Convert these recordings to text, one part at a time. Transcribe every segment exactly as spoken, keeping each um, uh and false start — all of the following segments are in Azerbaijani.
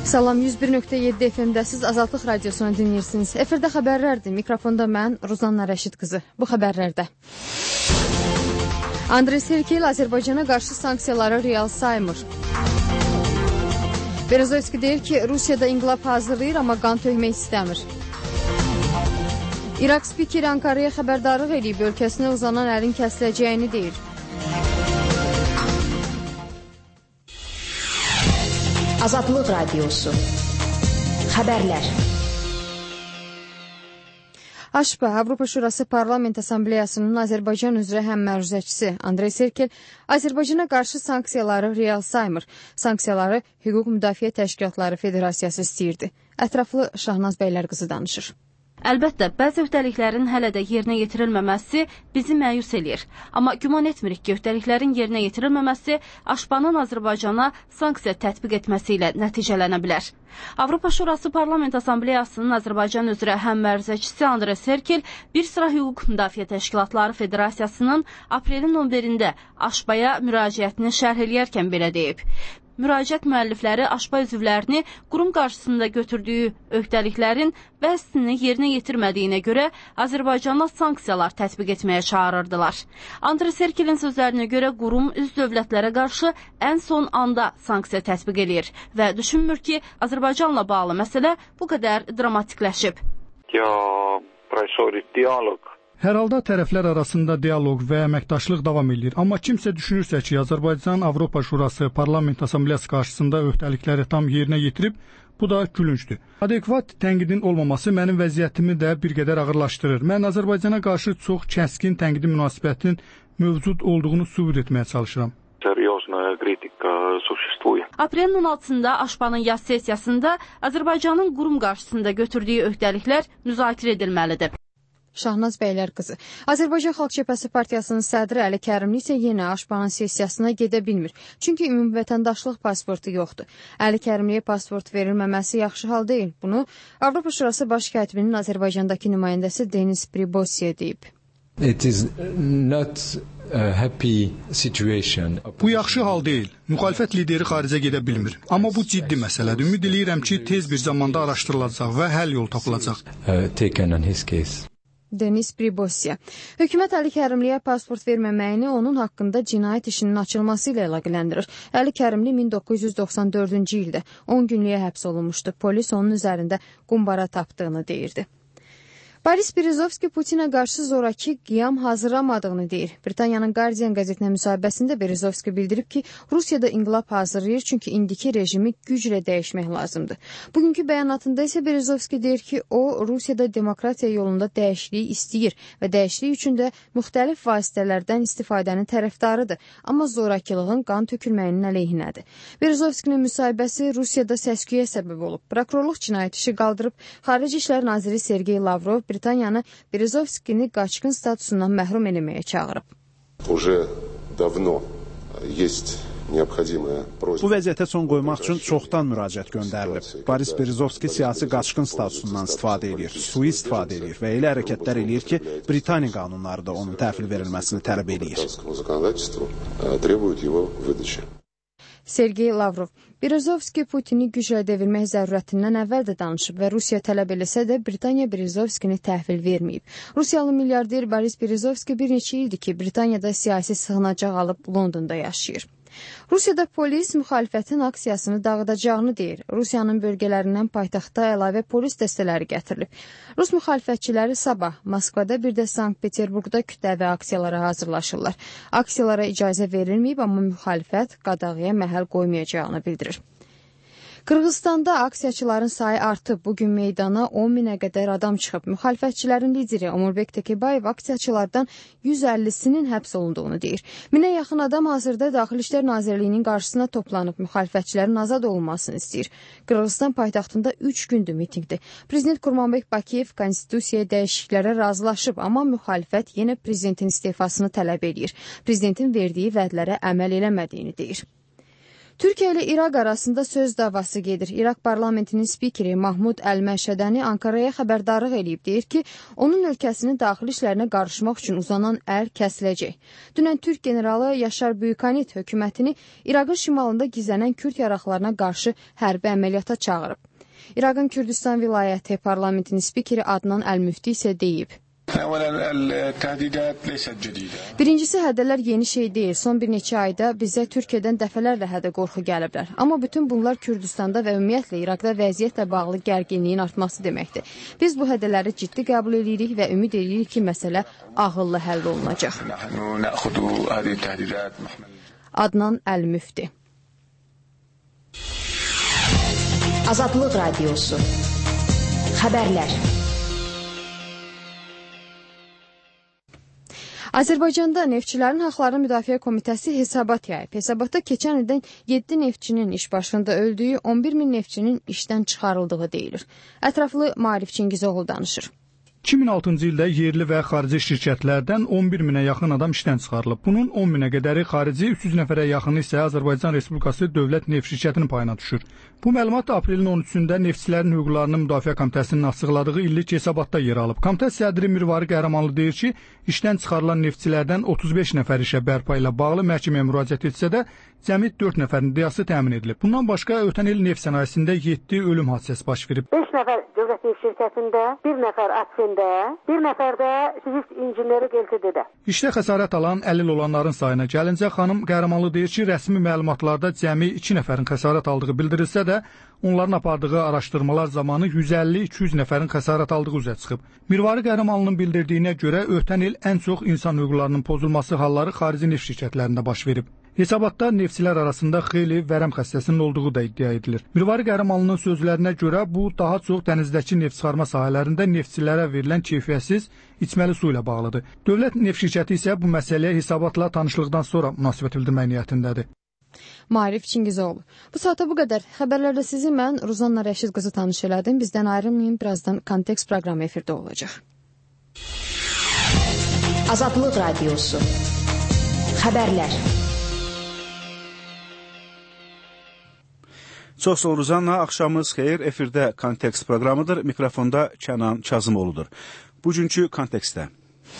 Salam, yüz bir nöqtə yeddi F M-dəsiz Azadlıq Radiosunu dinləyirsiniz. Efirdə xəbərlərdir. Mikrofonda mən, Ruzanna Rəşid qızı. Bu xəbərlərdə Andrey Serkel Azərbaycana qarşı sanksiyaları real saymır. Berezovski deyir ki, Rusiyada inqilab hazırlayır, amma qan tökmək istəmir. İraq spikeri Ankara'ya xəbərdarlıq edib, ölkəsinə uzanan əlin kəsiləcəyini deyir. Azadlıq Radiosu. Xəbərlər. AŞPA, Avropa Şurası Parlament Assambleyasının Azərbaycan üzrə həmməruzəçisi Andrey Serkel Azərbaycana qarşı sanksiyaları real saymır. Sanksiyaları Hüquq Müdafiə Təşkilatları Federasiyası istəyirdi. Ətraflı Şahnaz Bəylərqızı danışır. Əlbəttə, bəzi öhdəliklərin hələ də yerinə yetirilməməsi bizi məyus eləyir. Amma güman etmirik ki, öhdəliklərin yerinə yetirilməməsi AŞPA-nın Azərbaycana sanksiya tətbiq etməsi ilə nəticələnə bilər. Avropa Şurası Parlament Assambleyasının Azərbaycan üzrə həmməruzəçisi Andrey Serkel bir sıra Hüquq Müdafiə Təşkilatları Federasiyasının aprelin on birində AŞPA-ya müraciətini şərh eləyərkən belə deyib. Müraciət müəllifləri AŞPA üzvlərini qurum qarşısında götürdüyü öhdəliklərin bəzisini yerinə yetirmədiyinə görə Azərbaycana sanksiyalar tətbiq etməyə çağırırdılar. Andrey Serkelin sözlərinə görə qurum üzv dövlətlərə qarşı ən son anda sanksiya tətbiq edir və düşünmür ki, Azərbaycanla bağlı məsələ bu qədər dramatikləşib. Ya, proishorit dialog. Hər halda tərəflər arasında dialoq və əməkdaşlıq davam edir. Amma kimsə düşünürsə ki, Azərbaycan Avropa Şurası Parlament Assambleyası qarşısında öhdəlikləri tam yerinə yetirib, bu da gülüncdür. Adekvat tənqidin olmaması mənim vəziyyətimi də bir qədər ağırlaşdırır. Mən Azərbaycana qarşı çox kəskin tənqidi münasibətin mövcud olduğunu sübut etməyə çalışıram. Aprelin on altısında AŞPA-nın yaz sessiyasında Azərbaycanın qurum qarşısında götürdüyü öhdəliklər müzakirə edilməlidir. Şahnaz Bəylərqızı. Azərbaycan Xalq Cəbhəsi Partiyasının sədri Əli Kərimli isə yenə AŞPA-nın sessiyasına gedə bilmir. Çünki ümumi vətəndaşlıq pasportu yoxdur. Əli Kərimliyə pasport verilməməsi yaxşı hal deyil. Bunu Avropa Şurası Baş Kətibinin Azərbaycandakı nümayəndəsi Denis Pribosiya deyib. It is not a happy situation. Bu yaxşı hal deyil. Müxalifət lideri xaricə gedə bilmir. Amma bu ciddi məsələdir. Ümid eləyirəm ki, tez bir zamanda araşdırılacaq və həll yolu tapılacaq. Uh, taken on his case. Denis Pribosiya. Hökumət Əli Kərimliyə pasport verməməyini onun haqqında cinayət işinin açılması ilə əlaqələndirir. Əli Kərimli min doqquz yüz doxsan dördüncü ildə on günlüyə həbs olunmuşdu. Polis onun üzərində qumbara tapdığını deyirdi. Boris Berezovski Putinə qarşı zoraki qiyam hazırlamadığını deyir. Britaniyanın Guardian qəzetinə müsahibəsində Berezovski bildirib ki, Rusiyada inqilab hazırlayır, çünki indiki rejimi güclə dəyişmək lazımdır. Bugünkü bəyanatında isə Berezovski deyir ki, o, Rusiyada demokratiya yolunda dəyişikliyi istəyir və dəyişiklik üçün də müxtəlif vasitələrdən istifadənin tərəfdarıdır, amma zorakılığın qan tökülməyinin əleyhinədir. Berezovskinin müsahibəsi Rusiyada səsküyə səbəb olub. Prokurorluq cinayət işi qaldırıb, Xarici İşlər Naziri Sergey Lavrov Britaniyanı Berezovskini qaçqın statusundan məhrum eləməyə çağırıb. Bu vəziyyətə son qoymaq üçün çoxdan müraciət göndərilib. Boris Berezovski siyasi qaçqın statusundan istifadə edir, sui istifadə edir və elə hərəkətlər eləyir ki, Britaniya qanunları da onun təhvil verilməsini tələb edir. Sergey Lavrov. Berezovski Putini güclə devirmək zərurətindən əvvəl də danışıb və Rusiya tələb eləsə də Britaniya Berezovskini təhvil verməyib. Rusiyalı milyarder Boris Berezovski bir neçə ildir ki, Britaniyada siyasi sığınacaq alıb Londonda yaşayır. Rusiyada polis müxalifətin aksiyasını dağıdacağını deyir. Rusiyanın bölgələrindən paytaxta əlavə polis dəstələri gətirilib. Rus müxalifətçiləri sabah Moskvada, bir də Sankt-Peterburqda kütləvi aksiyalara hazırlaşırlar. Aksiyalara icazə verilməyib, amma müxalifət qadağaya məhəl qoymayacağını bildirir. Qırğızstanda aksiyaçıların sayı artıb. Bugün meydana on minə qədər adam çıxıb. Müxalifətçilərin lideri Omurbek Tekebayev aksiyaçılardan yüz əllisinin həbs olunduğunu deyir. Minə yaxın adam hazırda Daxili İşlər Nazirliyinin qarşısına toplanıb müxalifətçilərin azad olunmasını istəyir. Qırğızstan paytaxtında üç gündür mitinqdir. Prezident Kurmanbek Bakiyev konstitusiyaya dəyişikliklərə razılaşıb, amma müxalifət yenə prezidentin istefasını tələb edir. Prezidentin verdiyi vədlərə əməl eləmədiyini deyir. Türkiyə ilə İraq arasında söz davası gedir. İraq parlamentinin spikeri Mahmud Əl-Məşədəni Ankaraya xəbərdarlıq eləyib, deyir ki, onun ölkəsinin daxili işlərinə qarışmaq üçün uzanan əl kəsiləcək. Dünən Türk generalı Yaşar Büyükanit hökumətini İraqın şimalında gizlənən Kürd yaraqlarına qarşı hərbi əməliyyata çağırıb. İraqın Kürdistan vilayəti parlamentinin spikeri Adnan Əl-Müfti isə deyib. Birincisi, hədələr yeni şey deyil. Son bir neçə ayda bizə Türkiyədən dəfələrlə hədə qorxu gəliblər. Amma bütün bunlar Kürdistanda və ümumiyyətlə İraqda vəziyyətlə bağlı gərginliyin artması deməkdir. Biz bu hədələri ciddi qəbul edirik və ümid edirik ki, məsələ ağıllı həll olunacaq. Adnan Əl-Müfti. Azadlıq Radiosu. Xəbərlər. Azərbaycanda Neftçilərin Haqlarını Müdafiə Komitəsi hesabat yayıb. Hesabatda keçən ildən yeddi neftçinin iş başında öldüyü, on bir min neftçinin işdən çıxarıldığı deyilir. Ətraflı Maarif Çingizoğlu danışır. iki min altıncı ildə yerli və xarici şirkətlərdən on bir minə yaxın adam işdən çıxarılıb. Bunun on minə qədəri xarici, üç yüz nəfərə yaxını isə Azərbaycan Respublikası Dövlət Neft Şirkətinin payına düşür. Bu məlumat aprelin on üçündə Neftçilərin Hüquqlarını Müdafiə Komitəsinin açıqladığı illik hesabatda yer alıb. Komitə sədri Mirvari Qəhrəmanlı deyir ki, işdən çıxarılan neftçilərdən otuz beş nəfər işə bərpa ilə bağlı məhkəməyə müraciət etsə də, cəmi dörd nəfərin diyası təmin edilib. Bundan başqa ötən il neft sənayesində yeddi ölüm hadisəsi baş verib. beş nəfər Dövlət Neft Şirkətində, bir nəfər Aksində, bir nəfər də Sivist İncineri Geltidə. İşdə xəsarət alan əlil olanların sayına gəlincə, xanım Qəhrəmanlı deyir ki, rəsmi məlumatlarda cəmi iki nəfərin xəsarət aldığı bildirilsə də, onların apardığı araşdırmalar zamanı yüz əlli iki yüz nəfərin xəsarət aldığı üzə çıxıb. Mirvari Qəhrəmanlının bildirdiyinə görə ötən il ən çox insan hüquqlarının pozulması halları xarici neft şirkətlərində baş verib. Hesabatda neftçilər arasında xeyli vərəm xəstəsinin olduğu da iddia edilir. Mirvari Qəhrəmanlının sözlərinə görə bu daha çox dənizdəki neft çıxarma sahələrində neftçilərə verilən keyfiyyətsiz içməli su ilə bağlıdır. Dövlət Neft Şirkəti isə bu məsələyə hesabatla tanışlıqdan sonra münasibət bildirmək niyyətindədir. Maarif Çingizoğlu. Bu saata bu qədər. Xəbərlərdə sizi mən Ruzanna Rəşid qızı tanış elədim. Bizdən ayrılmayın. Birazdan Kontekst proqramı efirdə olacaq. Azadlıq Radiosu. Xəbərlər. Çox sağ ol Ruzanna. Axşamınız xeyir. Efirdə Kontekst proqramıdır. Mikrofonda Kənan Kazımoğludur. Bugünkü Kontekstdə.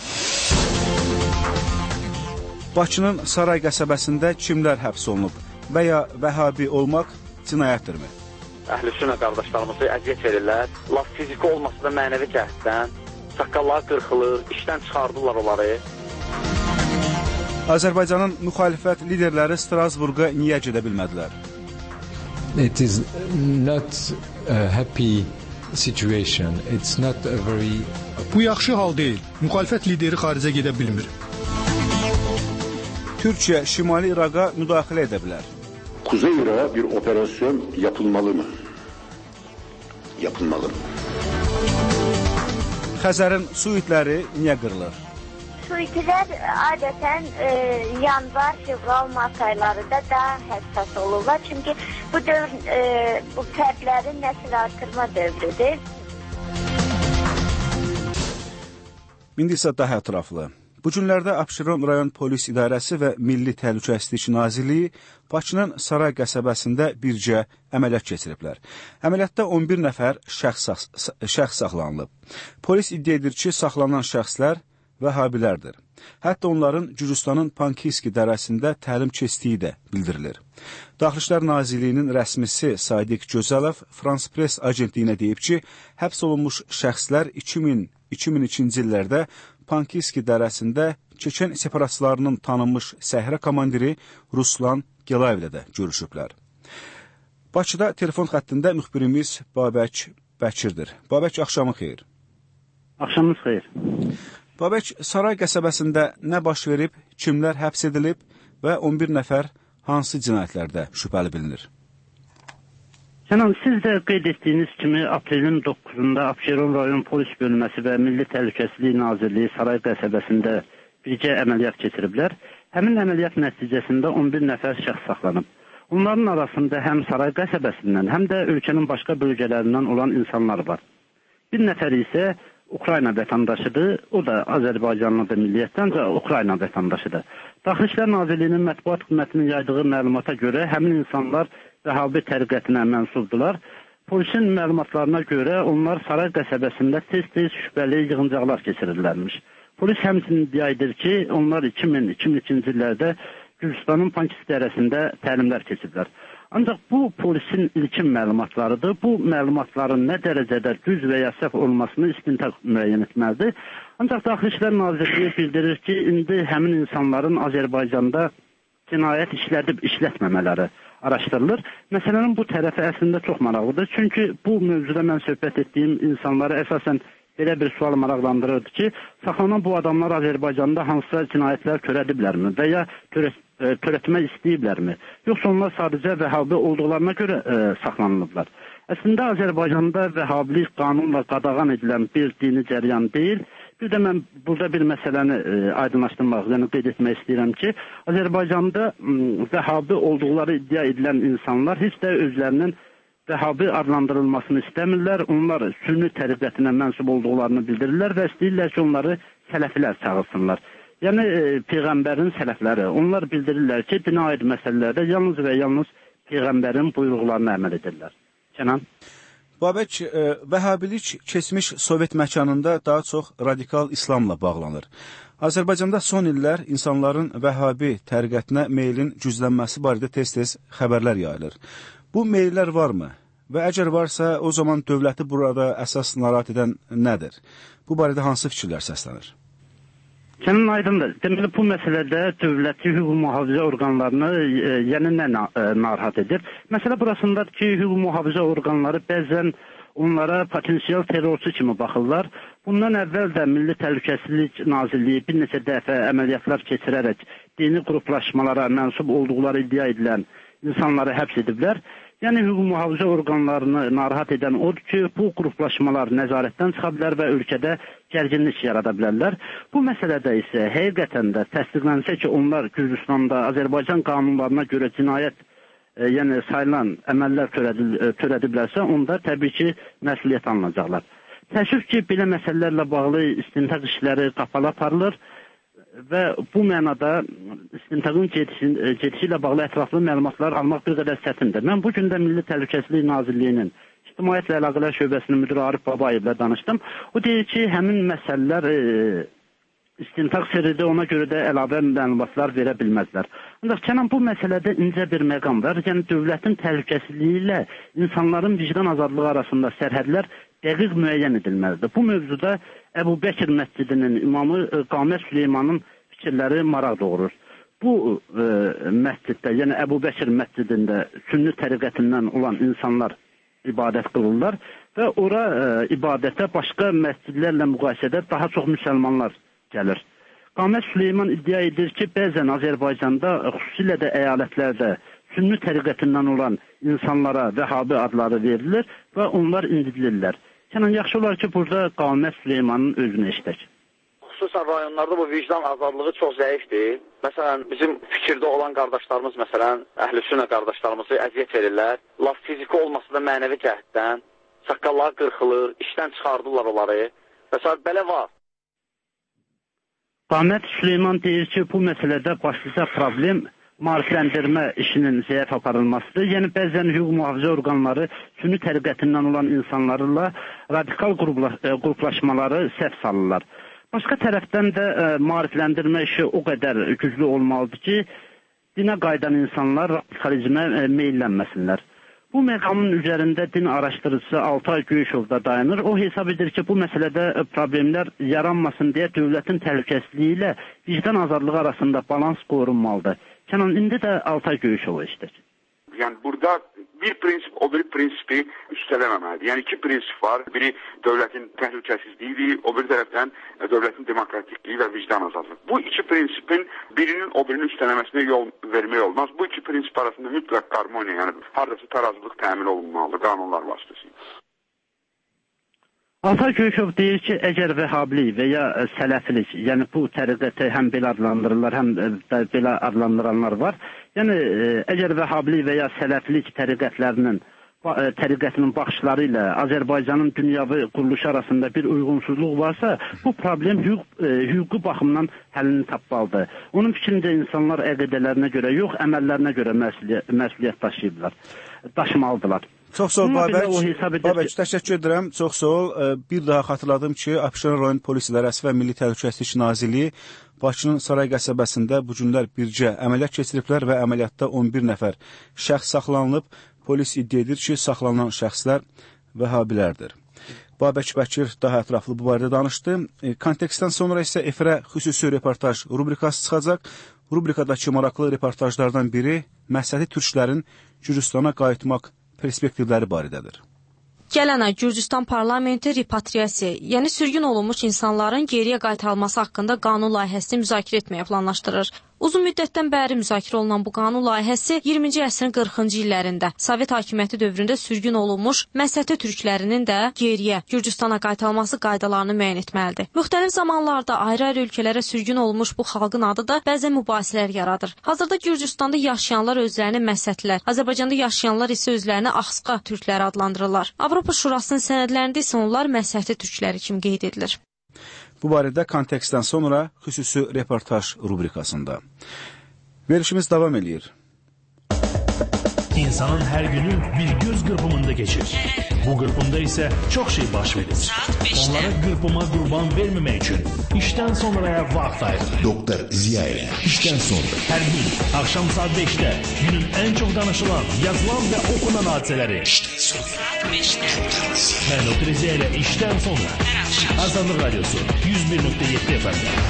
Bakının Saray qəsəbəsində kimlər həbs olunub və ya vəhabi olmaq cinayətdirmi? Əhlüsünnə qardaşlarımızı əziyyət verirlər. Laf fiziki olmasa da mənəvi cəhətdən saqqalları qırxılır, işdən çıxardılar onları. Azərbaycanın müxalifət liderləri Strasburqa niyə gedə bilmədilər? It is not a happy situation. It's not a very... Bu yaxşı hal deyil. Müxalifət lideri xaricə gedə bilmir. Türkiye Şimali Irak'a müdahale edebilir. Kuzey Irak'a bir operasyon yapılmalı mı? Yapılmalı. Xəzərin su itləri niyə qırılır? Su itilər adətən e, yanvar, fevral, mart aylarında daha həssas olurlar. Çünki bu dövr e, bu fərdlərin nəsil artırma dövrüdür. İndi isə daha ətraflı. Bu günlərdə Abşeron rayon polis idarəsi və Milli Təhlükəsizlik Nazirliyi Bakının Saray qəsəbəsində bircə əməliyyat keçiriblər. Əməliyyatda on bir nəfər şəxs, şəxs saxlanılıb. Polis iddia edir ki, saxlanan şəxslər vəhabilərdir. Hətta onların Gürcüstanın Pankiski dərəsində təlim keçdiyi də bildirilir. Daxili İşlər Nazirliyinin rəsmisi Sadiq Gözəlov France Press agentliyinə deyib ki, həbs olunmuş şəxslər iki min iki min ikinci illərdə Pankiski dərəsində Çeçen separatçılarının tanınmış səhrə komandiri Ruslan Gelayev ilə də görüşüblər. Bakıda telefon xəttində müxbirimiz Babək Bəkirdir. Babək, axşamın xeyir. Axşamınız xeyir. Babək, Saray qəsəbəsində nə baş verib, kimlər həbs edilib və on bir nəfər hansı cinayətlərdə şübhəli bilinir? Sənan, siz də qeyd etdiyiniz kimi aprelin doqquzunda Abşeron rayon polis bölməsi və Milli Təhlükəsizlik Nazirliyi Saray qəsəbəsində bircə əməliyyat keçiriblər. Həmin əməliyyat nəticəsində on bir nəfər şəxs saxlanıb. Onların arasında həm Saray qəsəbəsindən, həm də ölkənin başqa bölgələrindən olan insanlar var. Bir nəfər isə Ukrayna vətəndaşıdır, o da Azərbaycanlıdır milliyyətdən, ancaq Ukrayna vətəndaşıdır. Daxili İşlər Nazirliyinin mətbuat xidmətinin yaydığı məlumata görə həmin insanlar Vəhabi təriqətinə mənsubdular. Polisin məlumatlarına görə onlar Saray qəsəbəsində tez-tez şübhəli yığıncaqlar keçirirlərmiş. Polis həmçinin iddia edir ki, onlar iki min iki min ikinci illərdə Gürcistanın Pankis dərəsində təlimlər keçiblər. Ancaq bu polisin ilkin məlumatlarıdır. Bu məlumatların nə dərəcədə düz və ya səhv olmasını istintaq müəyyən etməlidir. Ancaq Daxili İşlər Nazirliyi bildirir ki, indi həmin insanların Azərbaycanda cinayət işlədib işlətməmələri araşdırılır. Məsələnin bu tərəfi əslində çox maraqlıdır. Çünki bu mövzuda mən söhbət etdiyim insanları əsasən belə bir sual maraqlandırırdı ki, saxlanan bu adamlar Azərbaycanda hansısa cinayətlər törədiblərmi və ya törət, e, törətmək istəyiblərmi? Yoxsa onlar sadəcə Vəhabi olduqlarına görə e, saxlanılıblar. Əslində Azərbaycanda Vəhabilik qanunla qadağan edilən bir dini cəryan deyil. Bir də mən burada bir məsələni e, aydınlaşdırmaq, yəni qeyd etmək istəyirəm ki, Azərbaycanda Vəhabi olduqları iddia edilən insanlar heç də özlərinin Vəhabi adlandırılmasını istəmirlər. Onlar sünni təriqətinə mənsub olduqlarını bildirirlər və istəyirlər ki, onları sələfilər çağırsınlar. Yəni e, Peyğəmbərin sələfləri. Onlar bildirirlər ki, dinə aid məsələlərdə yalnız və yalnız Peyğəmbərin buyruqlarına əməl edirlər. Kənan? Babək, e, Vəhhabilik keçmiş Sovet məkanında daha çox radikal İslamla bağlanır. Azərbaycanda son illər insanların Vəhhabi təriqətinə meylin güclənməsi barədə tez-tez xəbərlər yayılır. Bu meyllər varmı? Və əgər varsa, o zaman dövləti burada əsas narahat edən nədir? Bu barədə hansı fikirlər səslənir? Sənin aydındır. Deməli, bu məsələdə dövləti hüquq mühafizə orqanlarını e, yəni nə e, narahat edir? Məsələ burasındadır ki, hüquq mühafizə orqanları bəzən onlara potensial terrorçu kimi baxırlar. Bundan əvvəl də Milli Təhlükəsizlik Nazirliyi bir neçə dəfə əməliyyatlar keçirərək dini qruplaşmalara mənsub olduqları iddia edilən insanları həbs ediblər. Yəni, hüquq mühafizə orqanlarını narahat edən odur ki, bu qruplaşmalar nəzarətdən çıxa bilər və ölkədə gərginlik yarada bilərlər. Bu məsələdə isə həqiqətən də təsdiqlənsə ki, onlar Gürcüstanda Azərbaycan qanunlarına görə cinayət e, yəni sayılan əməllər törədiblərsə, onda təbii ki, məsuliyyət alınacaqlar. Təəssüf ki, belə məsələlərlə bağlı istintaq işləri qapalı aparılır və bu mənada istintaqın gedişi, gedişi ilə bağlı ətraflı məlumatlar almaq bir qədər çətindir. Mən bu gün də Milli Təhlükəsizlik Nazirliyinin İctimaiyyətlə Əlaqələr Şöbəsinin müdürü Arif Babayevlə danışdım. O deyir ki, həmin məsələlər e, istintaq sirridir, ona görə də əlavə məlumatlar verə bilməzlər. Ancaq Kənan, bu məsələdə incə bir məqam var. Yəni, dövlətin təhlükəsizliyi ilə insanların vicdan azadlığı arasında sərhədlər dəqiq müəyyən edilməlidir. Bu mövzuda Əbu Bəkir məscidinin imamı Qamət Süleymanın fikirləri maraq doğurur. Bu e, məsciddə, yəni Əbu Bəkir məscidində sünni təriqətindən olan insanlar ibadət qılırlar və ora e, ibadətə başqa məscidlərlə müqayisədə daha çox müsəlmanlar gəlir. Qamət Süleyman iddia edir ki, bəzən Azərbaycanda, xüsusilə də əyalətlərdə sünni təriqətindən olan insanlara Vəhabi adları verilir və onlar incidilirlər. Kənan, yaxşı olar ki, burada Qamət Süleymanın özünü eşitək. Xüsusən rayonlarda bu vicdan azadlığı çox zəifdir. Məsələn, bizim fikirdə olan qardaşlarımız, məsələn, əhlüsünnə qardaşlarımızı əziyyət verirlər. Laf fiziki olmasa da mənəvi cəhətdən saqqalları qırxılır, işdən çıxardırlar onları. Məsələn, belə var. Qamət Süleyman deyir ki, bu məsələdə başlıca problem maarifləndirmə işinin zəif aparılmasıdır. Yəni, bəzən hüquq mühafizə orqanları sünni təriqətindən olan insanlarla radikal qruplaşmaları səhv salırlar. Başqa tərəfdən də e, maarifləndirmə işi o qədər güclü olmalıdır ki, dinə qayıdan insanlar radikalizmə e, meyllənməsinlər. Bu məqamın üzərində din araşdırıcısı Altay Göyüşov da dayanır. O hesab edir ki, bu məsələdə problemlər yaranmasın deyə dövlətin təhlükəsizliyi ilə vicdan azadlığı arasında balans qorunmalıdır. Kənan, indi də Altay Göyüşov işdir. Yani burada bir prinsip o bir prinsipi üstelememəlidir. Yani iki prinsip var. Biri devletin təhlükəsizliyidir, o bir tərəfdən devletin demokratikliği ve vicdan azadlığı. Bu iki prinsipin birinin o birinin üsteleməsinə yol vermək olmaz. Bu iki prinsip arasında mütləq harmoniya, yani haradasa tarazlıq təmin olunmalıdır qanunlar vasitəsilə. Altay Göyüşov deyir ki, əgər vəhhabilik və ya sələfilik, yəni bu təriqəti həm belə adlandırırlar, həm də belə adlandıranlar var. Yəni, əgər vəhhabilik və ya sələfilik təriqətlərinin təriqətinin baxışları ilə Azərbaycanın dünyavi quruluşu arasında bir uyğunsuzluq varsa, bu problem hüquq, e, hüquqi baxımdan həllini tapmalıdır. Onun fikrincə insanlar əqidələrinə görə yox, əməllərinə görə məsuliyyət, məsuliyyət daşıyırlar, daşımalıdırlar. Çox sağ ol Babək. Babək, ki... təşəkkür edirəm. Çox sağ ol. Bir daha xatırladım ki, Abşeron rayon polis idarəsi və Milli Təhlükəsizlik Nazirliyi Bakının Saray qəsəbəsində bu günlər bircə əməliyyat keçiriblər və əməliyyatda on bir nəfər şəxs saxlanılıb. Polis iddia edir ki, saxlanılan şəxslər vəhabilərdir. Babək Bəkir daha ətraflı bu barədə danışdı. Kontekstdən sonra isə efirə xüsusi reportaj rubrikası çıxacaq. Rubrikadakı maraqlı reportajlardan biri Məsəti türklərin Gürcüstana qayıtmaq perspektivləri barədədir. Gələn ay Gürcüstan parlamenti repatriasiya, yəni sürgün olunmuş insanların geriyə qaytarılması haqqında qanun layihəsini müzakirə etməyə planlaşdırır. Uzun müddətdən bəri müzakirə olunan bu qanun layihəsi iyirminci əsrin qırxıncı illərində Sovet hakimiyyəti dövründə sürgün olunmuş Məsəti türklərinin də geriyə Gürcüstana qaytarılması qaydalarını müəyyən etməlidir. Müxtəlif zamanlarda ayrı-ayrı ölkələrə sürgün olunmuş bu xalqın adı da bəzən mübahisələr yaradır. Hazırda Gürcüstanda yaşayanlar özlərini Məsətlər, Azərbaycanda yaşayanlar isə özlərini Axsqa türkləri adlandırırlar. Avropa Şurasının sənədlərində isə onlar Məsəti türkləri kimi qeyd edilir. Bu barədə kontekstdən sonra xüsusi reportaj rubrikasında. Verişimiz davam edir. İnsanın hər günü bir göz qırpımında geçir. Bu qırpımda isə çox şey baş verir. Onlara qırpıma qurban verməmək üçün işdən sonraya vaxt ayırır. Doktor Ziyaev, işdən sonra. Hər gün axşam saat beşdə günün ən çox danışılan, yazılan və okunan hadisələri. İşdən sonra. Mən Doktor Ziyaev, işdən sonra. Azadlıq Radyosu yüz bir nöqtə yeddi F M.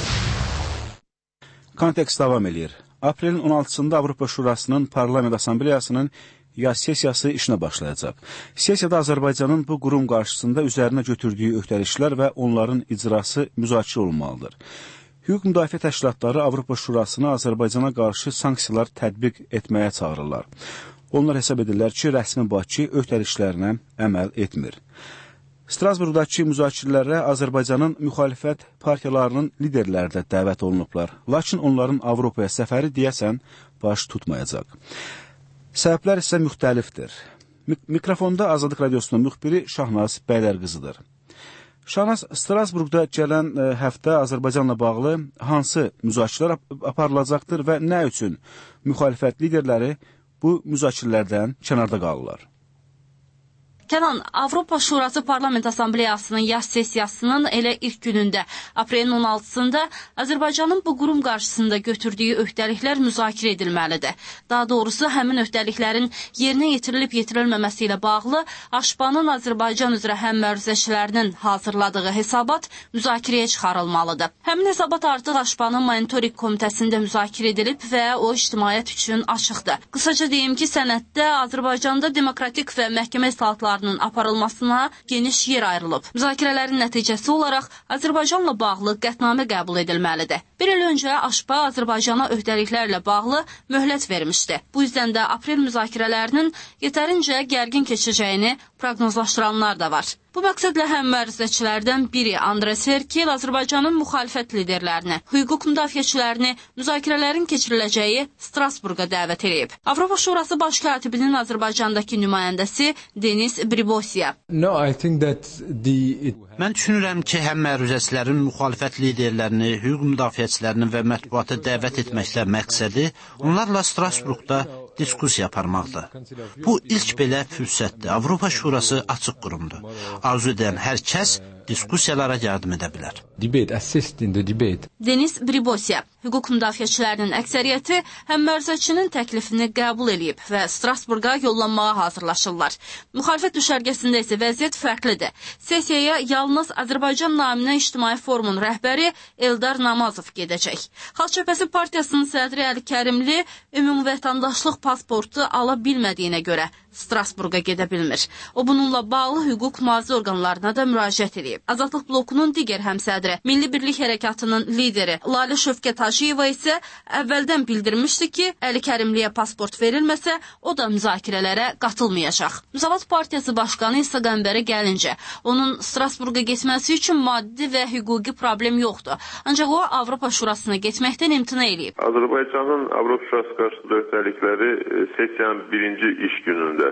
Kontekst davam edir. Aprelin on altısında Avropa Şurasının Parlament Assambleyasının yaz sessiyası işinə başlayacaq. Sessiyada Azərbaycanın bu qurum qarşısında üzərinə götürdüyü öhdəliklər və onların icrası müzakirə olunmalıdır. Hüquq müdafiə təşkilatları Avropa Şurasına Azərbaycana qarşı sanksiyalar tətbiq etməyə çağırırlar. Onlar hesab edirlər ki, rəsmi Bakı öhdəliklərinə əməl etmir. Strasburqdakı müzakirələrə Azərbaycanın müxalifət partiyalarının liderləri də dəvət olunublar. Lakin onların Avropaya səfəri deyəsən baş tutmayacaq. Səbəblər isə müxtəlifdir. Mik mikrofonda Azadlıq Radyosunun müxbiri Şahnaz Bəylərqızıdır. Şahnaz, Strasburqda gələn ə, həftə Azərbaycanla bağlı hansı müzakirələr ap aparılacaqdır və nə üçün müxalifət liderləri bu müzakirələrdən kənarda qalırlar? Kənan, Avropa Şurası Parlament Assambleyasının yaz sessiyasının elə ilk günündə, aprelin on altısında Azərbaycanın bu qurum qarşısında götürdüyü öhdəliklər müzakirə edilməlidir. Daha doğrusu, həmin öhdəliklərin yerinə yetirilib yetirilməməsi ilə bağlı Aşpanın Azərbaycan üzrə həmməruzəçilərinin hazırladığı hesabat müzakirəyə çıxarılmalıdır. Həmin hesabat artıq Aşpanın monitorik komitəsində müzakirə edilib və o ictimaiyyət üçün açıqdır. Qısaca deyim ki, sənəddə Azərbaycanda demokratik və məhkəmə islahatları aparılmasına geniş yer ayrılıb. Müzakirələrin nəticəsi olaraq Azərbaycanla bağlı qətnamə qəbul edilməlidir. Bir il öncə Aşpa Azərbaycana öhdəliklərlə bağlı möhlət vermişdi. Bu yüzdən də aprel müzakirələrinin yetərincə gərgin keçəcəyini proqnozlaşdıranlar da var. Bu məqsədlə həmməruzəçilərdən biri Andres Herkel Azərbaycanın müxalifət liderlərini, hüquq müdafiəçilərini müzakirələrin keçiriləcəyi Strasburqa dəvət edib. Avropa Şurası Baş katibinin Azərbaycandakı nümayəndəsi Denis Bribosiya. No, I think that the Mən düşünürəm ki, həmməruzəçilərin müxalifət liderlərini, hüquq müdafiəçilərini və mətbuata dəvət etməklə məqsədi onlarla Strasburqda diskusiya aparmaqdır. Bu ilk belə fürsətdir. Avropa Şurası açıq qurumdur. Arzu edən hər kəs diskusiyalara yardım edə bilər. Debate, assist in the debate. Denis Bribosiya, hüquq müdafiəçilərinin əksəriyyəti həmməruzəçinin təklifini qəbul edib və Strasburqa yollanmağa hazırlaşırlar. Müxalifət düşərgəsində isə vəziyyət fərqlidir. Sessiyaya yalnız Azərbaycan naminə İctimai Forumun rəhbəri Eldar Namazov gedəcək. Xalq Cəbhəsi Partiyasının sədri Əli Kərimli ümumi vətəndaşlıq pasportu ala bilmədiyinə görə Strasburqa gedə bilmir. O bununla bağlı hüquq mühafizə orqanlarına da müraciət edib. Azadlıq blokunun digər həmsədri, Milli Birlik Hərəkatının lideri Lalə Şövkət Hacıyeva isə əvvəldən bildirmişdi ki, Əli Kərimliyə pasport verilməsə, o da müzakirələrə qatılmayacaq. Müsavat Partiyası Başqanı İsa Qəmbərə gəlincə, onun Strasburqa getməsi üçün maddi və hüquqi problem yoxdur. Ancaq o, Avropa Şurasına getməkdən imtina edib. Azərbaycanın Avropa Şurası qarşısında öhdəlikləri sessiyanın birinci iş günündə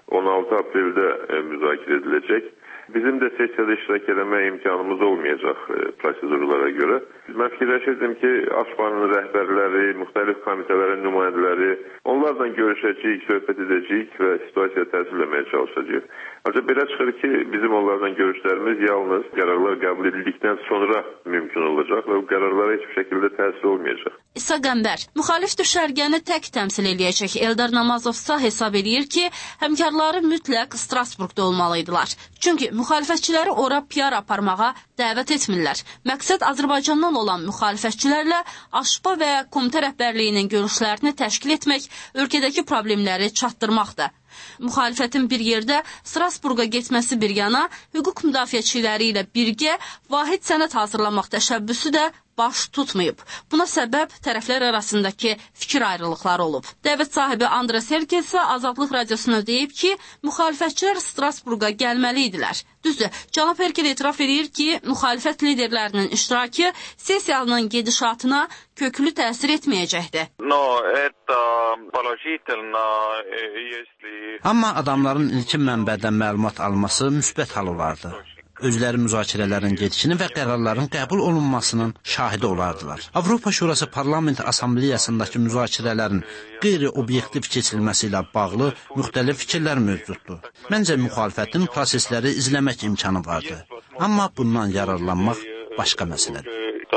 on altı apreldə müzakirə ediləcək. Bizim də sessiyada iştirak etmə imkanımız olmayacaq prosedurlara görə. Mən fikirləşirdim ki, AŞPA'nın rəhbərləri, müxtəlif komitələrin nümayəndələri, onlarla görüşəcəyik, söhbət edəcəyik və situasiya təsvirləməyə çalışacağıq. Ancaq belə çıxır ki, bizim onlarla görüşlərimiz yalnız qərarlar qəbul edildikdən sonra mümkün olacaq və bu qərarlara heç bir şəkildə təsir olmayacaq. İsa Qəmbər, müxalif düşərgəni tək təmsil eləyəcək Eldar Namazovsa hesab edir ki, həmkarları mütləq Strasburqda olmalıydılar. Çünki müxalifətçiləri ora P R aparmağa dəvət etmirlər. Məqsəd Azərbaycandan olan müxalifətçilərlə AŞPA və komitə rəhbərliyinin görüşlərini təşkil etmək, ölkədəki problemləri çatdırmaqdır. Müxalifətin bir yerdə Strasburqa getməsi bir yana, hüquq müdafiəçiləri ilə birgə vahid sənəd hazırlamaq təşəbbüsü də baş tutmayıb. Buna səbəb tərəflər arasındakı fikir ayrılıqları olub. Dəvət sahibi Andres Herkel isə Azadlıq Radiosuna deyib ki, müxalifətçilər Strasburqa gəlməli idilər. Düzdür, cənab Herkel etiraf edir ki, müxalifət liderlərinin iştirakı sessiyanın gedişatına köklü təsir etməyəcəkdir. No, это положительно, если... Amma adamların ilkin mənbədən məlumat alması müsbət hal olardı. Özləri müzakirələrin gedişini və qərarların qəbul olunmasının şahidi olardılar. Avropa Şurası Parlament Assambleyasındakı müzakirələrin qeyri-obyektiv keçirilməsi ilə bağlı müxtəlif fikirlər mövcuddur. Məncə müxalifətin prosesləri izləmək imkanı vardı. Amma bundan yararlanmaq başqa məsələdir.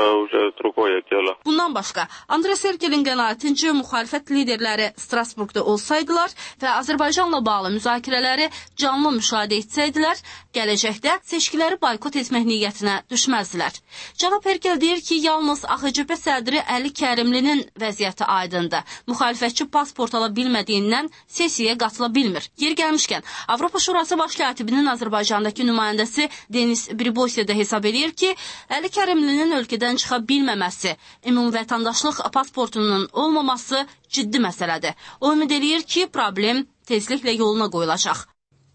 Bundan başqa, Andres Herkelin qənaətincə müxalifət liderləri Strasburqda olsaydılar və Azərbaycanla bağlı müzakirələri canlı müşahidə etsəydilər, gələcəkdə seçkiləri boykot etmək niyyətinə düşməzdilər. Cənab Herkel deyir ki, yalnız A X C P sədri Əli Kərimlinin vəziyyəti aydındır. Müxalifətçi pasport ala bilmədiyindən sessiyaya qatıla bilmir. Yer gəlmişkən, Avropa Şurası baş katibinin Azərbaycandakı nümayəndəsi Denis Bribosiya da hesab edir ki, Əli Kərimlinin ölkədən çıxa bilməməsi, ümumi vətəndaşlıq pasportunun olmaması ciddi məsələdir. O ümid eləyir ki, problem tezliklə yoluna qoyulacaq.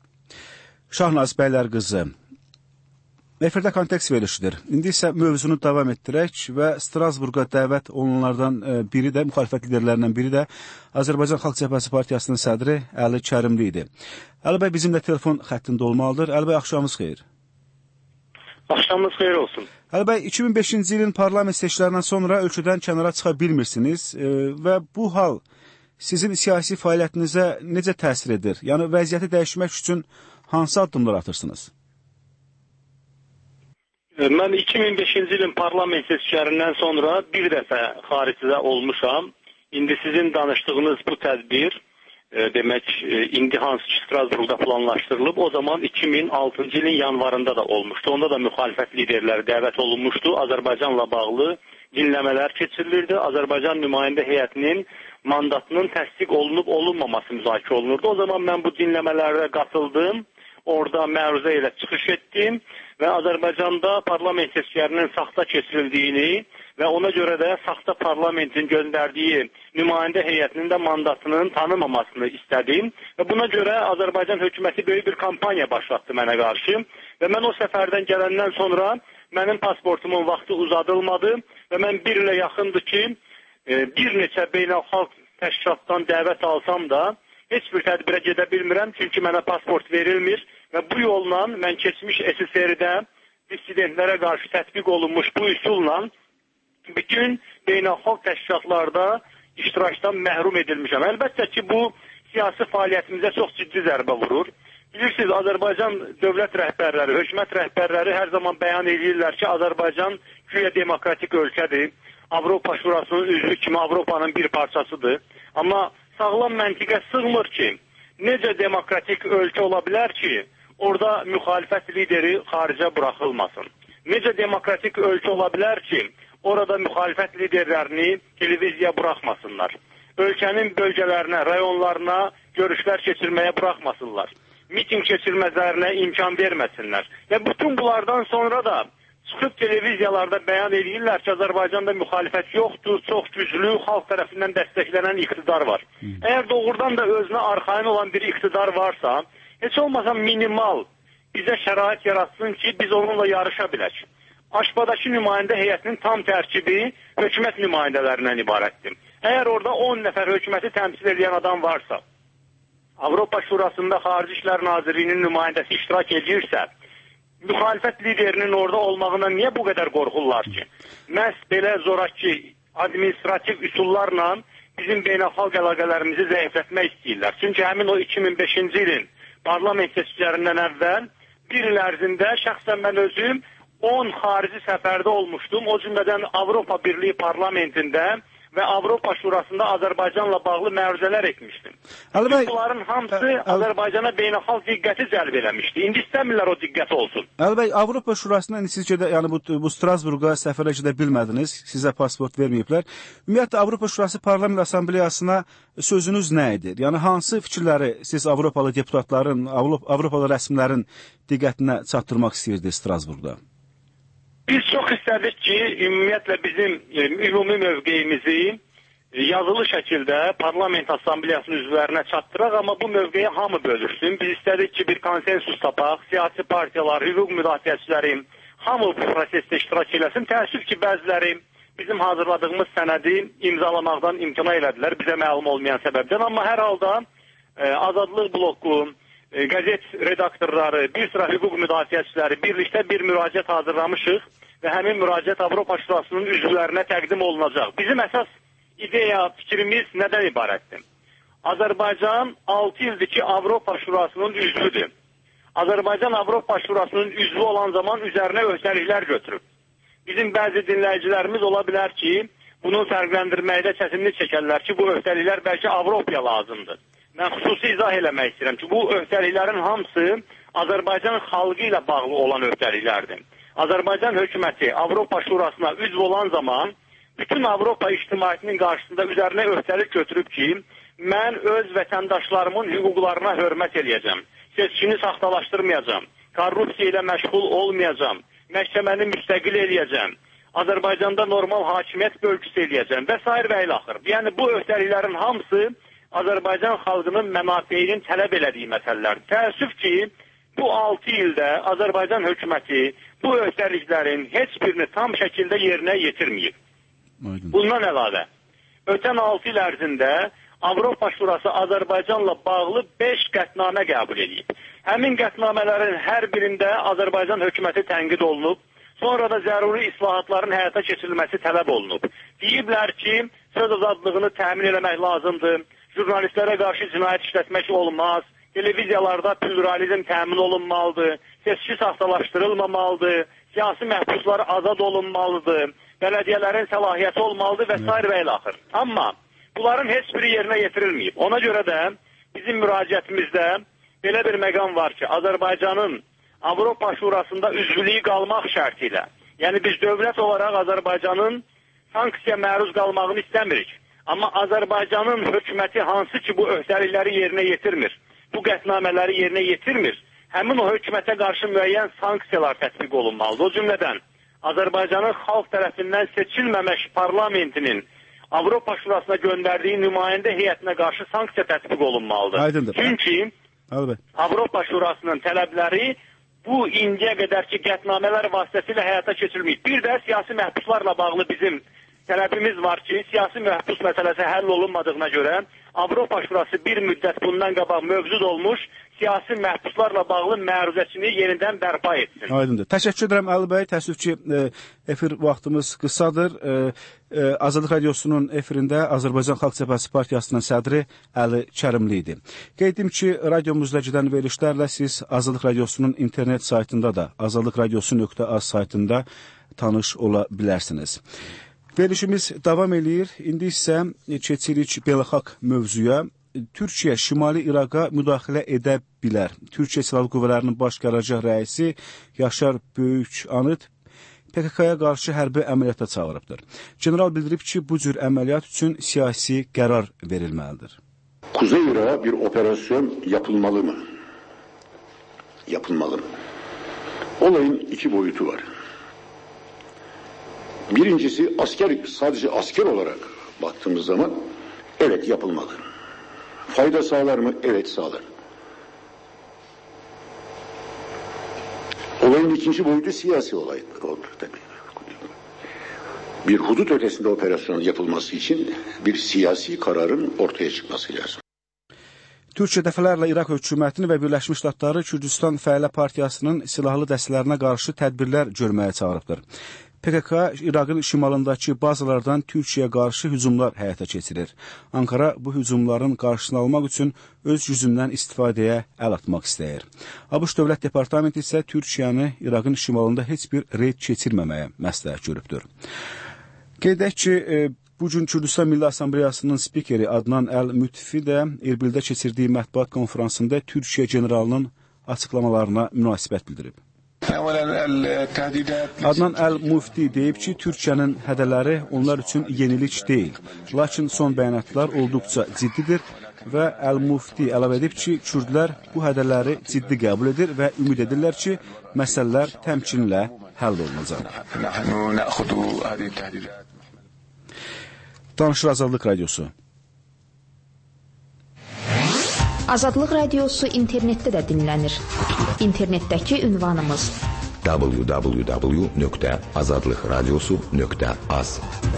Şahnaz Bəylər qızı, efirdə kontekst verilişidir. İndi isə mövzunu davam etdirək və Strasburqa dəvət olunanlardan biri də, müxalifət liderlərindən biri də Azərbaycan Xalq Cəbhəsi Partiyasının sədri Əli Kərimli idi. Əli bəy bizimlə telefon xəttində olmalıdır. Əli bəy, axşamınız xeyir. Axşamınız xeyir olsun. Əli bəy, iki min beşinci ilin parlament seçkilərindən sonra ölkədən kənara çıxa bilmirsiniz e, və bu hal sizin siyasi fəaliyyətinizə necə təsir edir? Yəni, vəziyyəti dəyişmək üçün hansı addımlar atırsınız? Mən iki min beşinci ilin parlament seçkilərindən sonra bir dəfə xaricdə olmuşam. İndi sizin danışdığınız bu tədbir, e, demək, e, indi hansı ki Strasburqda planlaşdırılıb, o zaman iki min altıncı ilin yanvarında da olmuşdu. Onda da müxalifət liderləri dəvət olunmuşdu. Azərbaycanla bağlı dinləmələr keçirilirdi. Azərbaycan nümayəndə heyətinin mandatının təsdiq olunub olunmaması müzakirə olunurdu. O zaman mən bu dinləmələrə qatıldım. Orada məruzə ilə çıxış etdim və Azərbaycanda parlament seçkilərinin saxta keçirildiyini və ona görə də saxta parlamentin göndərdiyi nümayəndə heyətinin də mandatının tanımamasını istədim və buna görə Azərbaycan hökuməti böyük bir kampaniya başlatdı mənə qarşı və mən o səfərdən gələndən sonra mənim pasportumun vaxtı uzadılmadı və mən bir ilə yaxındır ki, bir neçə beynəlxalq təşkilatdan dəvət alsam da heç bir tədbirə gedə bilmirəm, çünki mənə pasport verilmir və bu yolla mən keçmiş S S R-də dissidentlərə qarşı tətbiq olunmuş bu üsulla bütün beynəlxalq təşkilatlarda iştirakdan məhrum edilmişəm. Əlbəttə ki, bu siyasi fəaliyyətimizə çox ciddi zərbə vurur. Bilirsiniz, Azərbaycan dövlət rəhbərləri, hökumət rəhbərləri hər zaman bəyan edirlər ki, Azərbaycan güya demokratik ölkədir, Avropa Şurasının üzvü kimi Avropanın bir parçasıdır. Amma sağlam məntiqə sığmır ki, necə demokratik ölkə ola bilər ki, orada müxalifət lideri xaricə buraxılmasın. Necə demokratik ölkə ola bilər ki, orada müxalifət liderlərini televiziyaya buraxmasınlar. Ölkənin bölgələrinə, rayonlarına görüşlər keçirməyə buraxmasınlar. Miting keçirməzlərinə imkan verməsinlər. Və bütün bunlardan sonra da çıxıb televiziyalarda bəyan edirlər ki, Azərbaycanda müxalifət yoxdur, çox güclü, xalq tərəfindən dəstəklənən iqtidar var. Hı. Əgər doğrudan da özünə arxayın olan bir iqtidar varsa, heç olmasa minimal bizə şərait yaratsın ki, biz onunla yarışa bilək. Aşpadakı nümayəndə heyətinin tam tərkibi hökumət nümayəndələrindən ibarətdir. Əgər orada on nəfər hökuməti təmsil edən adam varsa, Avropa Şurasında Xarici İşlər Nazirliyinin nümayəndəsi iştirak edirsə, müxalifət liderinin orada olmağına niyə bu qədər qorxurlar ki? Məhz belə zoraki administrativ üsullarla bizim beynəlxalq əlaqələrimizi zəiflətmək istəyirlər. Çünki həmin o iki min beşinci ilin parlament seçkilərindən əvvəl bir il ərzində şəxsən mən özüm on xarici səfərdə olmuşdum. O cümlədən Avropa Birliyi parlamentində və Avropa Şurasında Azərbaycanla bağlı məruzələr etmişdim. Əli bəy, bunların hamısı Azərbaycana beynəlxalq diqqəti cəlb eləmişdi. İndi istəmirlər o diqqət olsun. Əli bəy, Avropa Şurasına siz gedə, yəni bu, bu Strasburqa səfərə gedə bilmədiniz, sizə pasport verməyiblər. Ümumiyyətlə Avropa Şurası Parlament Assambleyasına sözünüz nə idi? Yəni hansı fikirləri siz Avropalı deputatların, Avropalı rəsmilərin diqqətinə çatdırmaq istəyirdiniz Strasburqda? Biz çox istədik ki, ümumiyyətlə bizim ümumi mövqeyimizi yazılı şəkildə Parlament Assambleyasının üzvlərinə çatdıraq, amma bu mövqeyi hamı bölürsün. Biz istədik ki, bir konsensus tapaq, siyasi partiyalar, hüquq müdafiəçiləri hamı bu prosesdə iştirak eləsin. Təəssüf ki, bəziləri bizim hazırladığımız sənədi imzalamaqdan imtina elədilər, bizə məlum olmayan səbəbdən. Amma hər halda e, Azadlıq bloku, e, qəzet redaktorları, bir sıra hüquq müdafiəçiləri birlikdə bir müraciət hazırlamışıq və həmin müraciət Avropa Şurasının üzvlərinə təqdim olunacaq. Bizim əsas ideya, fikrimiz nədən ibarətdir? Azərbaycan altı ildir ki, Avropa Şurasının üzvüdür. Azərbaycan Avropa Şurasının üzvü olan zaman üzərinə öhdəliklər götürüb. Bizim bəzi dinləyicilərimiz ola bilər ki, bunu fərqləndirməkdə çətinlik çəkərlər ki, bu öhdəliklər bəlkə Avropaya lazımdır. Mən xüsusi izah eləmək istəyirəm ki, bu öhdəliklərin hamısı Azərbaycan xalqı ilə bağlı olan öhdəliklərdir. Azərbaycan hökuməti Avropa Şurasına üzv olan zaman bütün Avropa ictimaiyyətinin qarşısında üzərinə öhdəlik götürüb ki, mən öz vətəndaşlarımın hüquqlarına hörmət eləyəcəm, seçkini saxtalaşdırmayacam, korrupsiya ilə məşğul olmayacam, məhkəməni müstəqil eləyəcəm, Azərbaycanda normal hakimiyyət bölgüsü eləyəcəm və s. və ilaxır. Yəni bu öhdəliklərin hamısı Azərbaycan xalqının mənafeyinin tələb elədiyi məsələlərdir. Təəssüf ki, bu altı ildə Azərbaycan hökuməti bu öhdəliklərin heç birini tam şəkildə yerinə yetirməyib. Bundan əlavə, ötən altı il ərzində Avropa Şurası Azərbaycanla bağlı beş qətnamə qəbul edib. Həmin qətnamələrin hər birində Azərbaycan hökuməti tənqid olunub, sonra da zəruri islahatların həyata keçirilməsi tələb olunub. Deyiblər ki, söz azadlığını təmin eləmək lazımdır, jurnalistlərə qarşı cinayət işlətmək olmaz, televiziyalarda pluralizm təmin olunmalıdır, seçki saxtalaşdırılmamalıdır, siyasi məhbuslar azad olunmalıdır, bələdiyyələrin səlahiyyəti olmalıdır və s. və ilaxır. Amma bunların heç biri yerinə yetirilməyib. Ona görə də bizim müraciətimizdə belə bir məqam var ki, Azərbaycanın Avropa Şurasında üzvlüyü qalmaq şərti ilə, yəni biz dövlət olaraq Azərbaycanın sanksiya məruz qalmağını istəmirik. Amma Azərbaycanın hökuməti hansı ki bu öhdəlikləri yerinə yetirmir, bu qətnamələri yerinə yetirmir, həmin o hökumətə qarşı müəyyən sanksiyalar tətbiq olunmalıdır. O cümlədən Azərbaycanın xalq tərəfindən seçilməmək parlamentinin Avropa Şurasına göndərdiyi nümayəndə heyətinə qarşı sanksiya tətbiq olunmalıdır. Aydındır. Çünki Albe. Avropa Şurasının tələbləri bu indiyə qədərki qətnamələr vasitəsilə həyata keçirilməyib. Bir də siyasi məhbuslarla bağlı bizim tələbimiz var ki, siyasi məhbus məsələsi həll olunmadığına görə Avropa Şurası bir müddət bundan qabaq mövcud olmuş siyasi məhbuslarla bağlı məruzəsini yenidən bərpa etsin. Aydındır. Təşəkkür edirəm Əli bəy. Təəssüf ki, efir vaxtımız qısadır. Azadlıq Radiosunun efirində Azərbaycan Xalq Cəbhəsi Partiyasının sədri Əli Kərimli idi. Qeyd edim ki, radiomuzda gedən verilişlərlə siz Azadlıq Radiosunun internet saytında da azadlıq radiosu nöqtə az saytında tanış ola bilərsiniz. Verilişimiz davam eləyir. İndi isə keçirik beynəlxalq mövzuya. Türkiyə Şimali İraqa müdaxilə edə bilər. Türkiyə Silahlı Qüvvələrinin Baş Qərargah rəisi Yaşar Böyükanıt P K K-ya qarşı hərbi əməliyyata çağırıbdır. General bildirib ki, bu cür əməliyyat üçün siyasi qərar verilməlidir. Kuzey Irak'a bir operasyon yapılmalı mı? Yapılmalı mı? Olayın iki boyutu var. Birincisi asker, sadece asker olarak baktığımız zaman evet yapılmalı. Fayda sağlar mı? Evet sağlar. Olayın ikinci boyutu siyasi olay olur tabii. Bir hudut ötesinde operasyon yapılması için bir siyasi kararın ortaya çıkması lazım. Türkiyə dəfələrlə İraq hökumətini və Birləşmiş Ştatları Kürdistan Fəhlə Partiyasının silahlı dəstələrinə qarşı tədbirlər görməyə çağırıbdır. P K K İraqın şimalındakı bazalardan Türkiyəyə qarşı hücumlar həyata keçirir. Ankara bu hücumların qarşısını almaq üçün öz gücündən istifadəyə əl atmaq istəyir. ABŞ Dövlət Departamenti isə Türkiyəni İraqın şimalında heç bir reyd keçirməməyə məsləhət görübdür. Qeyd edək ki, e, bugün Kürdistan Milli Assambleyasının spikeri Adnan Əl-Mütfi də Erbildə keçirdiyi mətbuat konferansında Türkiyə generalının açıqlamalarına münasibət bildirib. Adnan Əl-Mufti deyib ki, Türkiyənin hədələri onlar üçün yenilik deyil. Lakin son bəyanatlar olduqca ciddidir və Əl-Mufti əlavə edib ki, Kürdlər bu hədələri ciddi qəbul edir və ümid edirlər ki, məsələlər təmkinlə həll olunacaq. Danışır Azadlıq Radiosu. Azadlıq Radiosu internetdə də dinlənir. İnternetdəki ünvanımız w w w nöqtə azadlıq radiosu nöqtə az.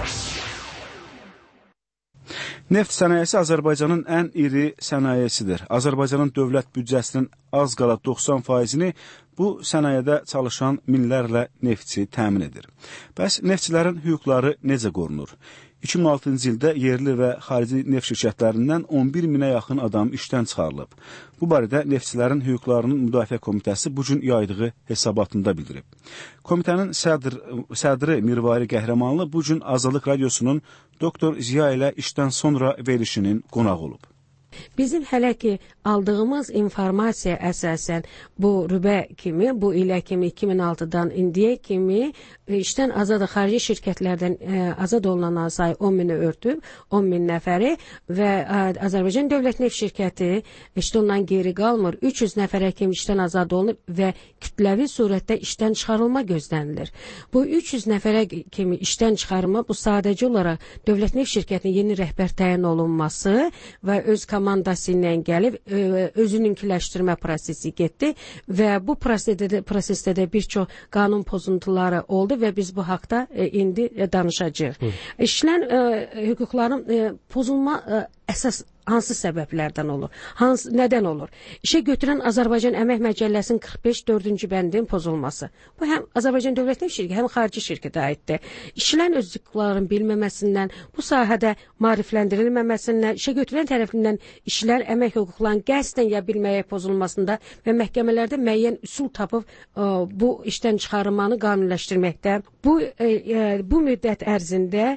Neft sənayesi Azərbaycanın ən iri sənayesidir. Azərbaycanın dövlət büdcəsinin az qala doxsan faizini bu sənayədə çalışan minlərlə neftçi təmin edir. Bəs neftçilərin hüquqları necə qorunur? iki min altıncı ildə yerli və xarici neft şirkətlərindən on bir minə yaxın adam işdən çıxarılıb. Bu barədə Neftçilərin Hüquqlarının Müdafiə Komitəsi bugün yaydığı hesabatında bildirib. Komitənin sədr, sədri Mirvari Qəhrəmanlı bugün Azadlıq Radiosunun doktor Ziya ilə işdən sonra verilişinin qonağı olub. Bizim hələ ki aldığımız informasiya əsasən bu rübə kimi, bu ilə kimi iki min altıdan indiyə kimi işdən azad xarici şirkətlərdən ə, azad olunan sayı on mini örtüb, on min nəfəri və ə, Azərbaycan Dövlət Neft Şirkəti işte ondan geri qalmır. üç yüz nəfərə kimi işdən azad olunub və kütləvi surətdə işdən çıxarılma gözlənilir. Bu üç yüz nəfərə kimi işdən çıxarılma bu sadəcə olaraq Dövlət Neft Şirkətinin yeni rəhbər təyin olunması və öz komandası ilə gəlib özününkiləşdirmə prosesi getdi və bu prosesdə, prosesdə də bir çox qanun pozuntuları oldu və biz bu haqda e, indi e, danışacağıq. İşlən e, hüquqların e, pozulma e, əsas hansı səbəblərdən olur? Hansı, nədən olur? İşə götürən Azərbaycan Əmək Məcəlləsinin qırx beş dördüncü bəndinin pozulması. Bu həm Azərbaycan Dövlət Neft Şirkəti, həm xarici şirkətə aiddir. İşlən öz hüquqlarının bilməməsindən, bu sahədə maarifləndirilməməsindən, işə götürən tərəfindən işlər əmək hüquqlarının qəsdən ya bilməyə pozulmasında və məhkəmələrdə müəyyən üsul tapıb ə, bu işdən çıxarılmanı qanunləşdirməkdə. Bu, ə, bu müddət ərzində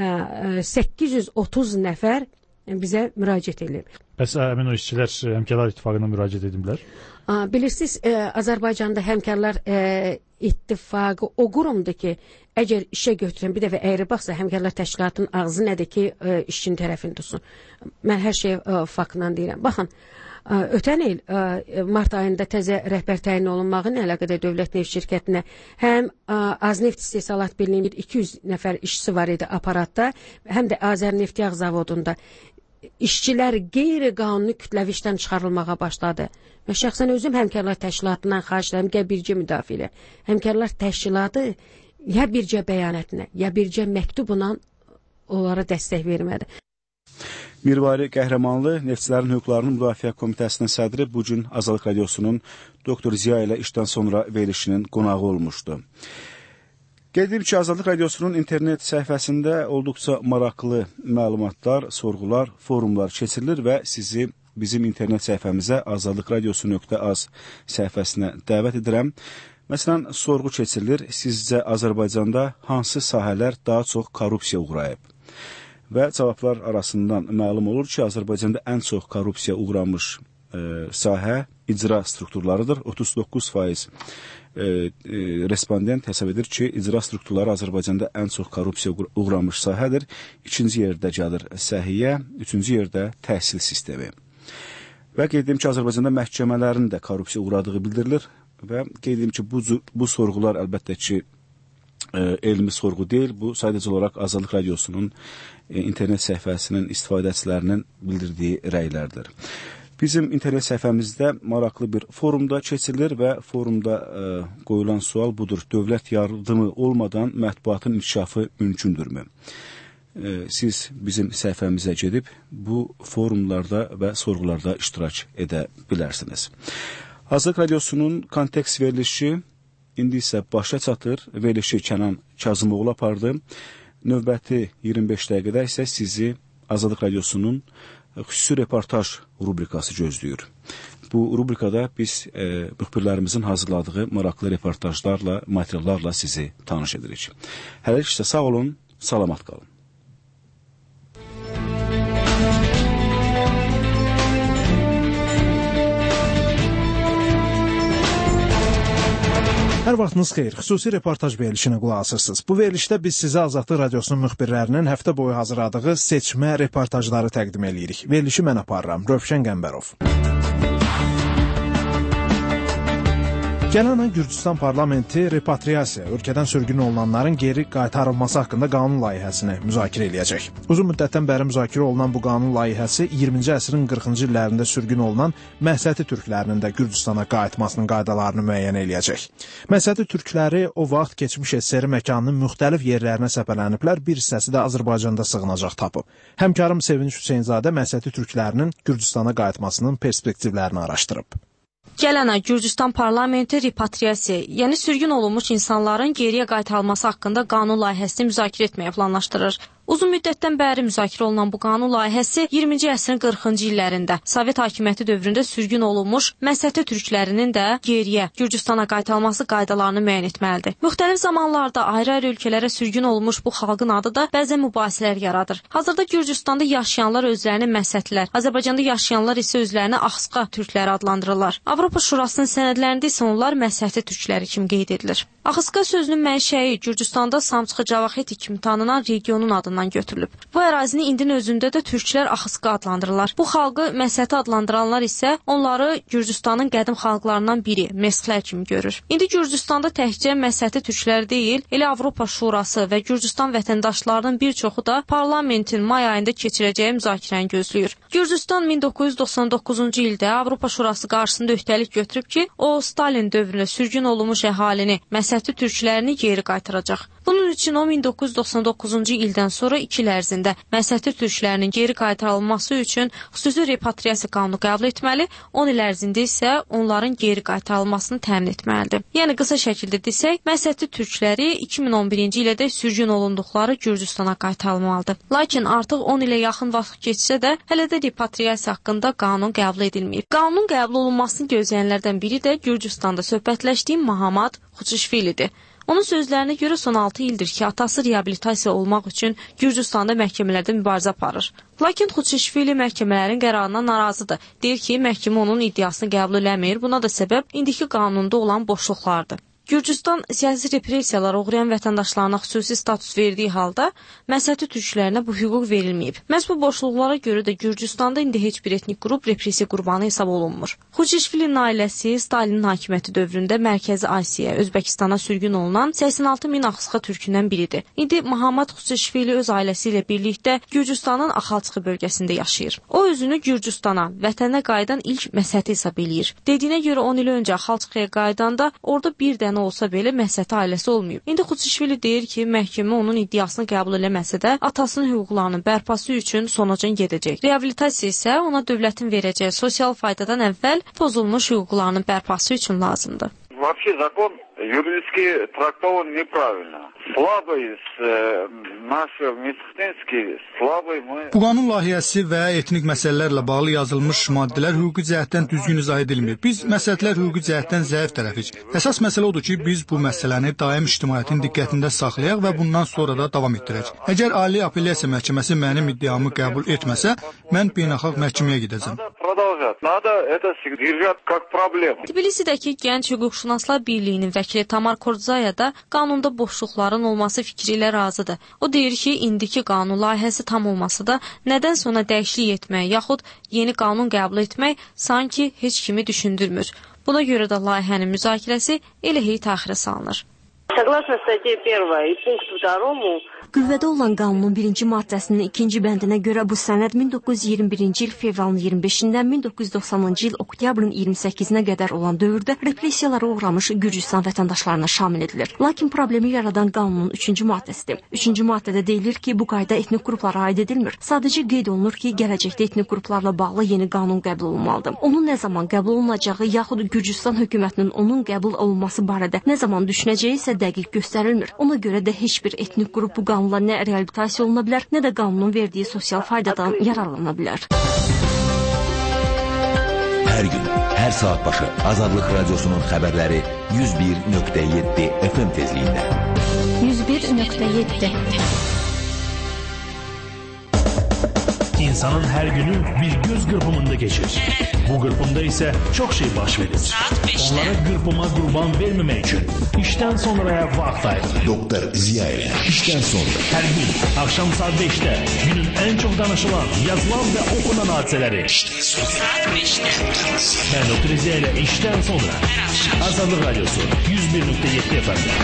ə, səkkiz yüz otuz nəfər bizə müraciət edib. Bəs həmin o işçilər Həmkarlar İttifaqına müraciət ediblər? Bilirsiniz, e, Azərbaycanda Həmkarlar e, İttifaqı o qurumdur ki, əgər işə götürən bir dəfə əyri baxsa, Həmkarlar Təşkilatının ağzı nədir ki, e, işçinin tərəfini tutsun. Mən hər şey e, faktla deyirəm. Baxın, e, ötən il e, mart ayında təzə rəhbər təyin olunmağı ilə əlaqədar Dövlət Neft Şirkətinə həm e, Azneft İstehsalat Birliyinin iki yüz nəfər işçisi var idi aparatda, həm də Azərneft Yağ Zavodunda. İşçilər qeyri-qanuni kütləvi işdən çıxarılmağa başladı. Mən şəxsən özüm Həmkarlar Təşkilatından xahiş edirəm ki, bircə müdafiə elə. Həmkarlar Təşkilatı ya bircə bəyanatına, ya bircə məktubla onlara dəstək vermədi. Mirvari Qəhrəmanlı, Neftçilərin Hüquqlarının Müdafiə Komitəsinin sədri bugün Azadlıq Radiosunun doktor Ziya ilə işdən sonra verilişinin qonağı olmuşdu. Qeyd edib ki, Azadlıq Radiosunun internet səhifəsində olduqca maraqlı məlumatlar, sorğular, forumlar keçirilir və sizi bizim internet səhifəmizə azadlıq radiosu nöqtə az səhifəsinə dəvət edirəm. Məsələn, sorğu keçirilir, sizcə Azərbaycanda hansı sahələr daha çox korrupsiya uğrayıb? Və cavablar arasından məlum olur ki, Azərbaycanda ən çox korrupsiya uğramış e, sahə icra strukturlarıdır. otuz doqquz faiz e, e, respondent hesab edir ki, icra strukturları Azərbaycanda ən çox korrupsiya uğramış sahədir. İkinci yerdə gəlir səhiyyə, üçüncü yerdə təhsil sistemi. Və qeyd edim ki, Azərbaycanda məhkəmələrin də korrupsiya uğradığı bildirilir və qeyd edim ki, bu, bu sorğular əlbəttə ki, e, elmi sorğu deyil, bu sadəcə olaraq Azadlıq Radiosunun e, internet səhifəsinin istifadəçilərinin bildirdiyi rəylərdir. Bizim internet səhifəmizdə maraqlı bir forumda keçirilir və forumda e, qoyulan sual budur. Dövlət yardımı olmadan mətbuatın inkişafı mümkündürmü? siz bizim səhifəmizə gedib bu forumlarda və sorğularda iştirak edə bilərsiniz. Azadlıq Radiosunun kontekst verilişi indi isə başa çatır. Verilişi Kənan Kazımoğlu apardı. Növbəti iyirmi beş dəqiqədə isə sizi Azadlıq Radiosunun xüsusi reportaj rubrikası gözləyir. Bu rubrikada biz e, müxbirlərimizin hazırladığı maraqlı reportajlarla, materiallarla sizi tanış edirik. Hələlik isə sağ olun, salamat qalın. Hər vaxtınız xeyir. Xüsusi reportaj verilişinə qulaq asırsınız. Bu verilişdə biz sizə Azadlıq Radiosunun müxbirlərinin həftə boyu hazırladığı seçmə reportajları təqdim edirik. Verilişi mən aparıram. Rövşən Qəmbərov. Gələn ay Gürcüstan parlamenti repatriasiya, ölkədən sürgün olunanların geri qaytarılması haqqında qanun layihəsini müzakirə eləyəcək. Uzun müddətdən bəri müzakirə olunan bu qanun layihəsi iyirminci əsrin qırxıncı illərində sürgün olunan Məsəti türklərinin də Gürcüstana qayıtmasının qaydalarını müəyyən eləyəcək. Məsəti türkləri o vaxt keçmiş S S R məkanının müxtəlif yerlərinə səpələniblər, bir hissəsi də Azərbaycanda sığınacaq tapıb. Həmkarım Sevinç Hüseynzadə Məsəti türklərinin Gürcüstana qayıtmasının perspektivlərini araşdırıb. Gələn ay Gürcüstan parlamenti repatriasiya, yəni sürgün olunmuş insanların geriyə qaytarılması haqqında qanun layihəsini müzakirə etməyə planlaşdırır. Uzun müddətdən bəri müzakirə olunan bu qanun layihəsi iyirminci əsrin qırxıncı illərində Sovet hakimiyyəti dövründə sürgün olunmuş Məsəti türklərinin də geriyə Gürcüstana qaytarılması qaydalarını müəyyən etməlidir. Müxtəlif zamanlarda ayrı-ayrı ölkələrə sürgün olunmuş bu xalqın adı da bəzən mübahisələr yaradır. Hazırda Gürcüstanda yaşayanlar özlərini Məsətlər, Azərbaycanda yaşayanlar isə özlərini Axsqa türkləri adlandırırlar. Avropa Şurasının sənədlərində isə onlar Məsəti türkləri kimi qeyd edilir. Axsqa sözünün mənşəyi Gürcüstanda Samçxı Cavaxeti kimi tanınan regionun adından götürülüb. Bu ərazini indinin özündə də türklər Axsqa adlandırırlar. Bu xalqı Məsəti adlandıranlar isə onları Gürcüstanın qədim xalqlarından biri, Mesxlər kimi görür. İndi Gürcüstanda təkcə Məsəti türklər deyil, elə Avropa Şurası və Gürcüstan vətəndaşlarının bir çoxu da parlamentin may ayında keçirəcəyi müzakirəni gözləyir. Gürcüstan min doqquz yüz doxsan doqquzuncu ildə Avropa Şurası qarşısında öhdəlik götürüb ki, o Stalin dövründə sürgün olunmuş əhalini, Məsəti türklərini geri qaytaracaq. Bunun üçün o min doqquz yüz doxsan doqquzuncu ildən sonra iki il ərzində Məsəti türklərinin geri qaytarılması üçün xüsusi repatriasiya qanunu qəbul etməli, on il ərzində isə onların geri qaytarılmasını təmin etməlidir. Yəni qısa şəkildə desək, Məsəti türkləri iki min on birinci ildə sürgün olunduqları Gürcüstana qaytarılmalıdır. Lakin artıq on ilə yaxın vaxt keçsə də hələ də repatriasiya haqqında qanun qəbul edilməyib. Qanunun qəbul olunmasını gözləyənlərdən biri də Gürcüstanda söhbətləşdiyim Mahamat Xuçişvilidir. Onun sözlərinə görə son altı ildir ki, atası reabilitasiya olmaq üçün Gürcüstanda məhkəmələrdə mübarizə aparır. Lakin Xuçişvili məhkəmələrin qərarından narazıdır. Deyir ki, məhkəmə onun iddiasını qəbul eləmir. Buna da səbəb indiki qanunda olan boşluqlardır. Gürcüstan siyasi repressiyalara uğrayan vətəndaşlarına xüsusi status verdiyi halda Məsəti türklərinə bu hüquq verilməyib. Məhz bu boşluqlara görə də Gürcüstanda indi heç bir etnik qrup repressiya qurbanı hesab olunmur. Xuçişvilin ailəsi Stalinin hakimiyyəti dövründə Mərkəzi Asiya, Özbəkistana sürgün olunan səksən altı min Axsqa türkündən biridir. İndi Mahamat Xuçişvili öz ailəsi ilə birlikdə Gürcüstanın Axalçıqı bölgəsində yaşayır. O özünü Gürcüstana, vətənə qayıdan ilk Məsəti hesab eləyir. Dediyinə görə on il öncə Axalçıqaya qayıdanda orada bir dənə olsa belə Məsəti ailəsi olmayıb. İndi Xuçişvili deyir ki, məhkəmə onun iddiasını qəbul eləməsə də atasının hüquqlarının bərpası üçün sonucan gedəcək. Reabilitasiya isə ona dövlətin verəcəyi sosial faydadan əvvəl pozulmuş hüquqlarının bərpası üçün lazımdır. Вообще закон юридически трактован неправильно. Слабый наш медицинский слабый мы. Bu qanun layihəsi və etnik məsələlərlə bağlı yazılmış maddələr hüquqi cəhətdən düzgün izah edilmir. Biz məsələtlər hüquqi cəhətdən zəif tərəfik. Əsas məsələ odur ki, biz bu məsələni daim ictimaiyyətin diqqətində saxlayaq və bundan sonra da davam etdirək. Əgər Ali Apellyasiya Məhkəməsi mənim iddiamı qəbul etməsə, mən beynəlxalq məhkəməyə gedəcəm. Надо это держать как проблему. Tbilisidəki Gənc Hüquqşünaslar Birliyinin vəkili Tamar Kordzaya da qanunda boşluqların olması fikri ilə razıdır. O deyir ki, indiki qanun layihəsi tam olmasa da nədən sonra dəyişiklik etmək yaxud yeni qanun qəbul etmək sanki heç kimi düşündürmür. Buna görə də layihənin müzakirəsi elə hey təxirə salınır. Согласно статье первой пункту второму Qüvvədə olan qanunun birinci maddəsinin ikinci bəndinə görə bu sənəd min doqquz yüz iyirmi birinci il fevralın iyirmi beşindən min doqquz yüz doxsanıncı il oktyabrın iyirmi səkkizinə qədər olan dövrdə repressiyalara uğramış Gürcüstan vətəndaşlarına şamil edilir. Lakin problemi yaradan qanunun üçüncü maddəsidir. Üçüncü maddədə deyilir ki, bu qayda etnik qruplara aid edilmir. Sadəcə qeyd olunur ki, gələcəkdə etnik qruplarla bağlı yeni qanun qəbul olunmalıdır. Onun nə zaman qəbul olunacağı yaxud Gürcüstan hökumətinin onun qəbul olunması barədə nə zaman düşünəcəyi isə dəqiq göstərilmir. Ona görə də heç bir etnik qrup bu qanun nə reabilitasiya oluna bilər, nə də qanunun verdiyi sosial faydadan yararlana bilər. Hər gün, hər saat başı Azadlıq Radiosunun xəbərləri yüz bir nöqtə yeddi F M tezliyində. yüz bir nöqtə yeddi İnsanın hər günü bir göz qırpımında keçir. Bu qırpımda isə çox şey baş verir. Onlara qırpıma qurban verməmək üçün işdən sonraya vaxt ayırır. Doktor Ziya ilə işdən sonra. Hər gün axşam saat beşdə günün ən çox danışılan, yazılan və oxunan hadisələri. İşdən sonra saat beşdə. Mən Doktor Ziya ilə işdən sonra. Azadlıq Radiosu yüz bir nöqtə yeddi F M-də.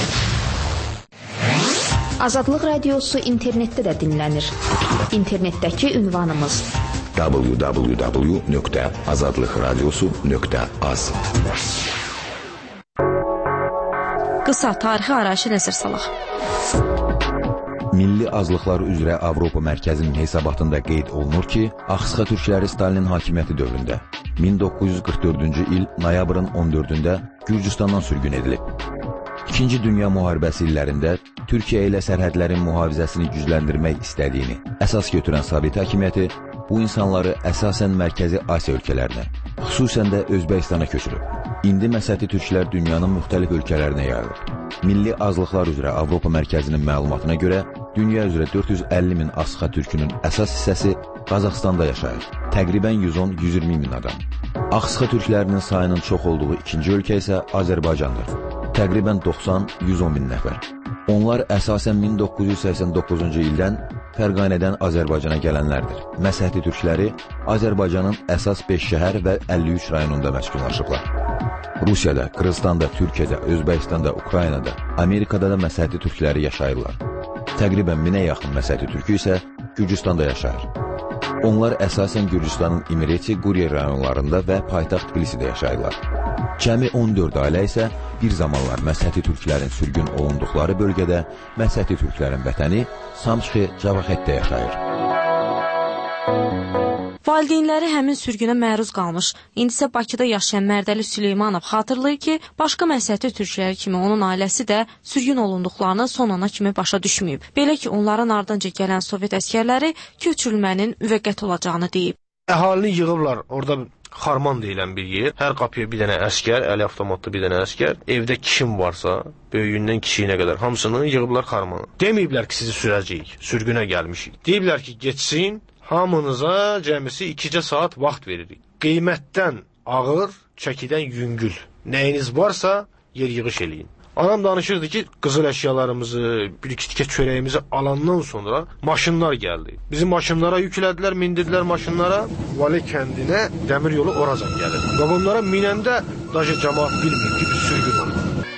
Azadlıq Radiosu internetdə də dinlənir. İnternetdəki ünvanımız w w w nöqtə azadlıq radiosu nöqtə az. Qısa tarixi arayışı nəzər salaq. Milli azlıqlar üzrə Avropa Mərkəzinin hesabatında qeyd olunur ki, Axsıxa türkləri Stalinin hakimiyyəti dövründə min doqquz yüz qırx dördüncü il noyabrın on dördündə Gürcüstandan sürgün edilib. İkinci Dünya müharibəsi illərində Türkiyə ilə sərhədlərin mühafizəsini gücləndirmək istədiyini əsas götürən Sovet hakimiyyəti bu insanları əsasən Mərkəzi Asiya ölkələrinə, xüsusən də Özbəkistana köçürüb. İndi Məsəti türklər dünyanın müxtəlif ölkələrinə yayılıb. Milli azlıqlar üzrə Avropa Mərkəzinin məlumatına görə dünya üzrə dörd yüz əlli min Axsıxa türkünün əsas hissəsi Qazaxstanda yaşayır. Təqribən yüz on yüz iyirmi min adam. Axsıxa türklərinin sayının çox olduğu ikinci ölkə isə Azərbaycandır. Təqribən doxsan yüz on min nəfər. Onlar əsasən min doqquz yüz səksən doqquzuncu ildən Fərqanədən Azərbaycana gələnlərdir. Məsəti türkləri Azərbaycanın əsas beş şəhər və əlli üç rayonunda məskunlaşıblar. Rusiyada, Qırğızstanda, Türkiyədə, Özbəkistanda, Ukraynada, Amerikada da Məsəti türkləri yaşayırlar. Təqribən minə yaxın Məsəti türkü isə Gürcüstanda yaşayır. Onlar əsasən Gürcüstanın İmireti, Quriye rayonlarında və paytaxt Tbilisidə yaşayırlar. Cəmi on dörd ailə isə bir zamanlar Məsəti türklərin sürgün olunduqları bölgədə Məsəti türklərin vətəni Samçxi Cavaxetdə yaşayır. Valideynləri həmin sürgünə məruz qalmış. İndi isə Bakıda yaşayan Mərdəli Süleymanov xatırlayır ki, başqa Məsəti türkləri kimi onun ailəsi də sürgün olunduqlarını son ana kimi başa düşməyib. Belə ki, onların ardınca gələn Sovet əskərləri köçürülmənin müvəqqəti olacağını deyib. Əhalini yığıblar, orada Xarman deyilən bir yer. Hər qapıya bir dənə əskər, əli avtomatlı bir dənə əskər. Evdə kim varsa, böyüyündən kiçiyinə qədər hamısını yığıblar Xarmana. Deməyiblər ki, sizi sürəcəyik, sürgünə gəlmişik. Deyiblər ki, geçsin, hamınıza cəmisi ikicə saat vaxt veririk. Qiymətdən ağır, çəkidən yüngül. Nəyiniz varsa yer yığış eləyin. Anam danışırdı ki, qızıl əşyalarımızı, bir-iki tikə çörəyimizi alandan sonra maşınlar gəldi. Bizim maşınlara yüklədilər, mindirdilər maşınlara. Vali kəndinə dəmir yolu oracan gəlir. Və bunlara minəndə daşı cəmaat bilmir ki, biz sürgün olur.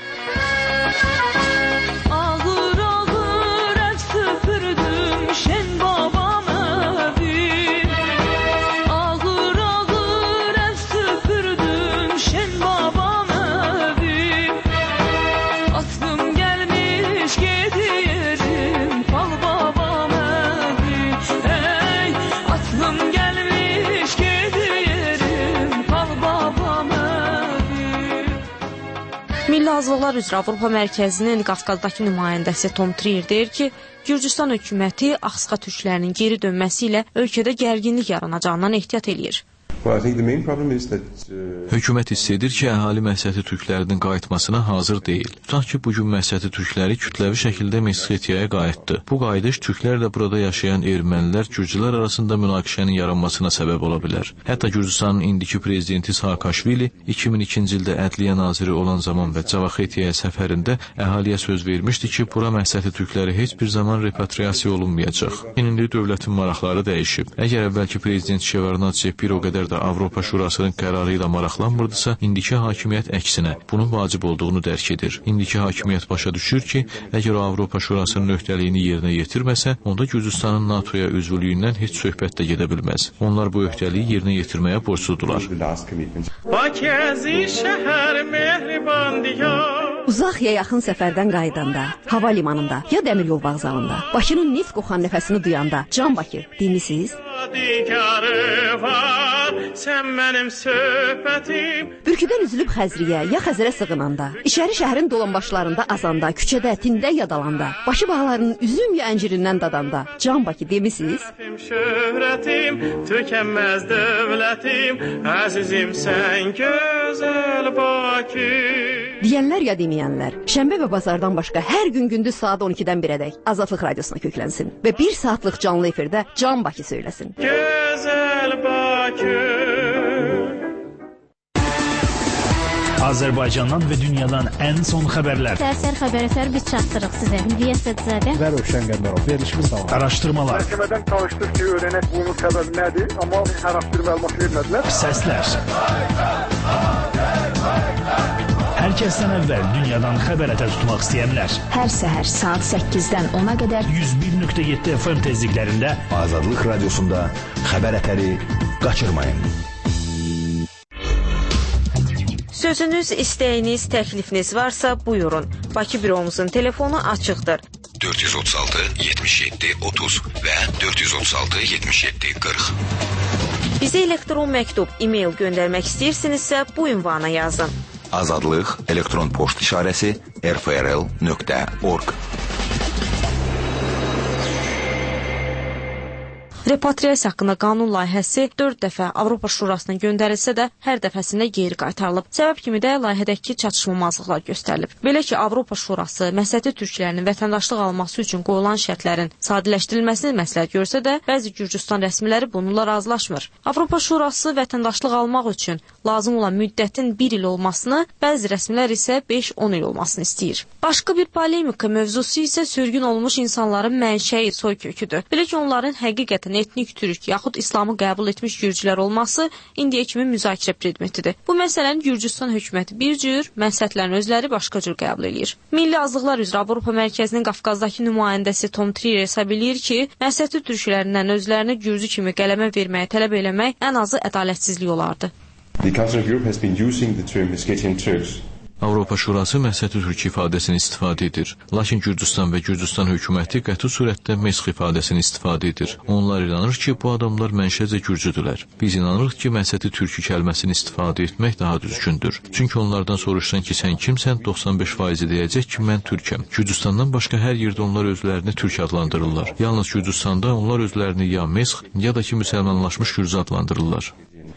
Ağır ağır ev süpürdüm şen babam evim. Ağır ağır ev süpürdüm şen babam evim. Aklım gelmiş gidiyorum fal babam evim. Ey aklım gelmiş gidiyorum fal babam evim. Milli Azlıqlar üzrə Avropa Mərkəzinin Qafqazdakı nümayəndəsi Tom Trier deyir ki, Gürcüstan hökuməti Axsıxa türklərinin geri dönməsi ilə ölkədə gərginlik yaranacağından ehtiyat eləyir. Hökumət hiss edir ki, əhali Məsəti türklərinin qayıtmasına hazır deyil. Tutaq ki, bugün Məsəti türkləri kütləvi şəkildə Mesxetiyaya qayıtdı. Bu qayıdış türklərlə burada yaşayan ermənilər, gürcülər arasında münaqişənin yaranmasına səbəb ola bilər. Hətta Gürcüstanın indiki prezidenti Saakaşvili iki min ikinci ildə ədliyyə naziri olan zaman və Cavaxetiyaya səfərində əhaliyə söz vermişdi ki, bura Məsəti türkləri heç bir zaman repatriasiya olunmayacaq. İndi dövlətin maraqları dəyişib. Əgər əvvəlki prezident Şevarnadze bir o qədər də da Avropa Şurasının qərarı ilə maraqlanmırdısa, indiki hakimiyyət əksinə bunun vacib olduğunu dərk edir. İndiki hakimiyyət başa düşür ki, əgər o Avropa Şurasının öhdəliyini yerinə yetirməsə, onda Gürcüstanın NATOya üzvlüyündən heç söhbət də gedə bilməz. Onlar bu öhdəliyi yerinə yetirməyə borcludular. Uzaq ya yaxın səfərdən qayıdanda, hava limanında ya dəmir yol vağzalında, Bakının neft qoxan nəfəsini duyanda, Can Bakı demisiz? Bürküdən üzülüb Xəzriyə ya Xəzərə sığınanda, İçəri şəhərin dolanbaşlarında azanda, küçədə, tində yadalanda, Bakı bağlarının üzüm ya əncirindən dadanda, Can Bakı demisiz? Şöhrətim, tükənməz dövlətim, əzizim sən gözəl Bakı. Deyənlər ya deməyənlər, şənbə və bazardan başqa hər gün gündüz saat on ikidən birədək Azadlıq Radiosuna köklənsin və bir saatlıq canlı efirdə Can Bakı söyləsin. Gözəl Bakı. Azərbaycandan və dünyadan ən son xəbərlər. Sərsər xəbərlər biz çatdırıq sizə. Hülya Sədzadə və Rövşən Qəmbərov. Verilişimiz davam. Araşdırmalar. Məhkəmədən çalışdıq ki, öyrənək bunun səbəbi nədir, amma hər haqqı məlumat vermədilər. Səslər. Hər kəsdən əvvəl dünyadan xəbər ətər tutmaq istəyənlər. Hər səhər saat səkkizdən ona qədər yüz bir nöqtə yeddi F M tezliklərində Azadlıq Radiosunda xəbər ətəri qaçırmayın. Sözünüz, istəyiniz, təklifiniz varsa buyurun. Bakı büromuzun telefonu açıqdır. dörd yüz otuz altı yetmiş yeddi otuz və dörd yüz otuz altı yetmiş yeddi qırx. Bizə elektron məktub, e-mail göndərmək istəyirsinizsə bu ünvana yazın. Azadlıq elektron poçt işarəsi r f r l nöqtə org. Repatriasiya haqqında qanun layihəsi dörd dəfə Avropa Şurasına göndərilsə də hər dəfəsində geri qaytarılıb. Səbəb kimi də layihədəki çatışmamazlıqlar göstərilib. Belə ki, Avropa Şurası məsəti türklərinin vətəndaşlıq alması üçün qoyulan şərtlərin sadələşdirilməsini məsləhət görsə də, bəzi Gürcüstan rəsmiləri bununla razılaşmır. Avropa Şurası vətəndaşlıq almaq üçün lazım olan müddətin bir il olmasını, bəzi rəsmilər isə beş on il olmasını istəyir. Başqa bir polemika mövzusu isə sürgün olmuş insanların mənşəyi soyköküdür. Belə ki, onların həqiqətən etnik türk yaxud İslamı qəbul etmiş gürcülər olması indiyə kimi müzakirə predmetidir. Bu məsələni Gürcüstan hökuməti bir cür, məsləhətlərin özləri başqa cür qəbul edir. Milli Azlıqlar üzrə Avropa Mərkəzinin Qafqazdakı nümayəndəsi Tom Trier hesab edir ki, məsləhəti türklərindən özlərini gürcü kimi qələmə verməyə tələb eləmək ən azı ədalətsizlik olardı. The Council of Europe has been using the term Meskhetian Turks. Avropa Şurası məsəti türk ifadəsini istifadə edir. Lakin Gürcüstan və Gürcüstan hökuməti qəti surətdə mesx ifadəsini istifadə edir. Onlar inanır ki, bu adamlar mənşəcə gürcüdülər. Biz inanırıq ki, məsəti türk kəlməsini istifadə etmək daha düzgündür. Çünki onlardan soruşsan ki, sən kimsən, doxsan beş faizi deyəcək ki, mən türkəm. Gürcüstandan başqa hər yerdə onlar özlərini türk adlandırırlar. Yalnız Gürcüstanda onlar özlərini ya mesx, ya da ki, müsəlmanlaşmış gürcü adlandırırlar.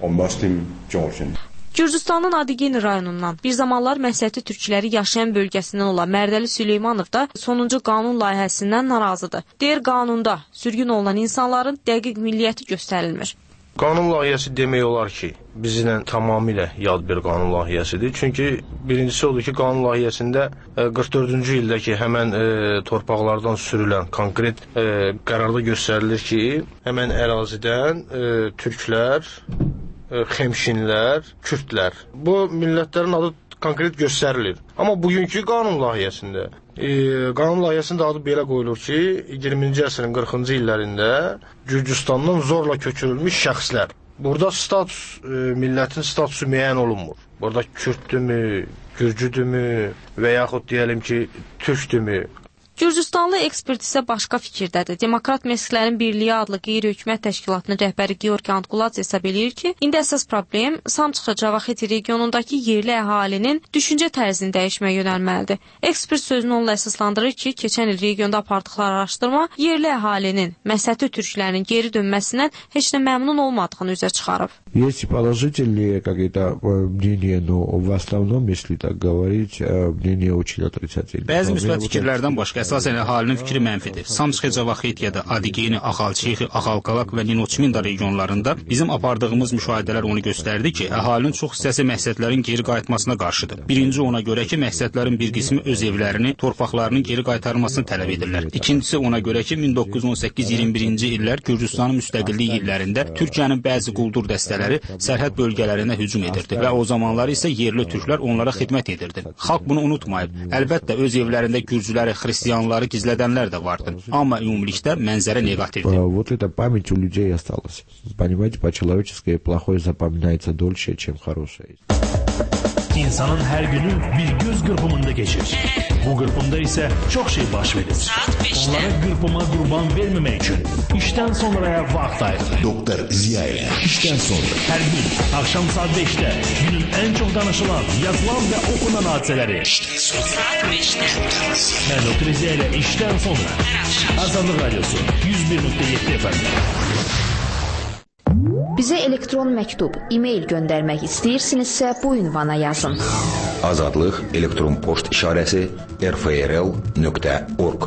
Gürcüstanın Adigin rayonundan bir zamanlar məsəti türkləri yaşayan bölgəsindən olan Mərdəli Süleymanov da sonuncu qanun layihəsindən narazıdır. Deyir, qanunda sürgün olunan insanların dəqiq milliyyəti göstərilmir. Qanun layihəsi demək olar ki, bizlə tamamilə yad bir qanun layihəsidir. Çünki birincisi odur ki, qanun layihəsində qırx dördüncü ildəki həmən e, torpaqlardan sürülən konkret e, qərarda göstərilir ki, həmən ərazidən e, türklər, xemşinlər, kürdlər. Bu millətlərin adı konkret göstərilir. Amma bugünkü qanun layihəsində, e, qanun layihəsində adı belə qoyulur ki, iyirminci əsrin qırxıncı illərində Gürcüstandan zorla köçürülmüş şəxslər. Burada status, e, millətin statusu müəyyən olunmur. Burada kürdürmü, gürcüdürmü və yaxud deyəlim ki, türkdürmü? Gürcüstanlı ekspert isə başqa fikirdədir. Demokrat Mesxlərin Birliyi adlı qeyri-hökumət təşkilatının rəhbəri Georgi Antquladze hesab edir ki, indi əsas problem Samçıxa Cavaxeti regionundakı yerli əhalinin düşüncə tərzini dəyişməyə yönəlməlidir. Ekspert sözünü onunla əsaslandırır ki, keçən il regionda apardıqları araşdırma yerli əhalinin məsəti türklərinin geri dönməsindən heç nə məmnun olmadığını üzə çıxarıb. Есть положительные какие-то мнения, но в основном, если так говорить, мнения очень отрицательные. Bəzi müsbət fikirlərdən başqa əsasən əhalinin fikri mənfidir. Samçxi Cavaxetiyada, Adigeni, Axalçixi, Axalqalaq və Ninoçminda regionlarında bizim apardığımız müşahidələr onu göstərdi ki, əhalinin çox hissəsi məqsədlərin geri qayıtmasına qarşıdır. Birinci ona görə ki, məqsədlərin bir qismi öz evlərini, torpaqlarının geri qaytarılmasını tələb edirlər. İkincisi ona görə ki, min doqquz yüz on səkkiz iyirmi birinci illər Gürcüstanın müstəqillik illərində Türkiyənin bəzi quldur dəstələri sərhəd bölgələrinə hücum edirdi və o zamanlar isə yerli türklər onlara xidmət edirdi. Xalq bunu unutmayıb. Əlbəttə öz evlərində gürcüləri, xristianları gizlədənlər də vardı. Amma ümumilikdə mənzərə neqativdir. Вот эта память у людей осталась. Понимаете, по-человечески плохое запоминается дольше, чем хорошее. İnsanın hər günü bir göz qırpımında keçir. Bu qırpımda isə çox şey baş verir. Onlara qırpıma qurban verməmək üçün işdən sonraya vaxt ayırır. Doktor Ziya işdən sonra hər gün axşam saat beşdə günün ən çox danışılan, yazılan və oxunan hadisələri. Mən Doktor Ziya ilə işdən sonra Azadlıq Radiosu yüz bir nöqtə yeddi F M. Bizə elektron məktub, e-mail göndərmək istəyirsinizsə bu ünvana yazın. Azadlıq elektron poçt işarəsi r f r l nöqtə org.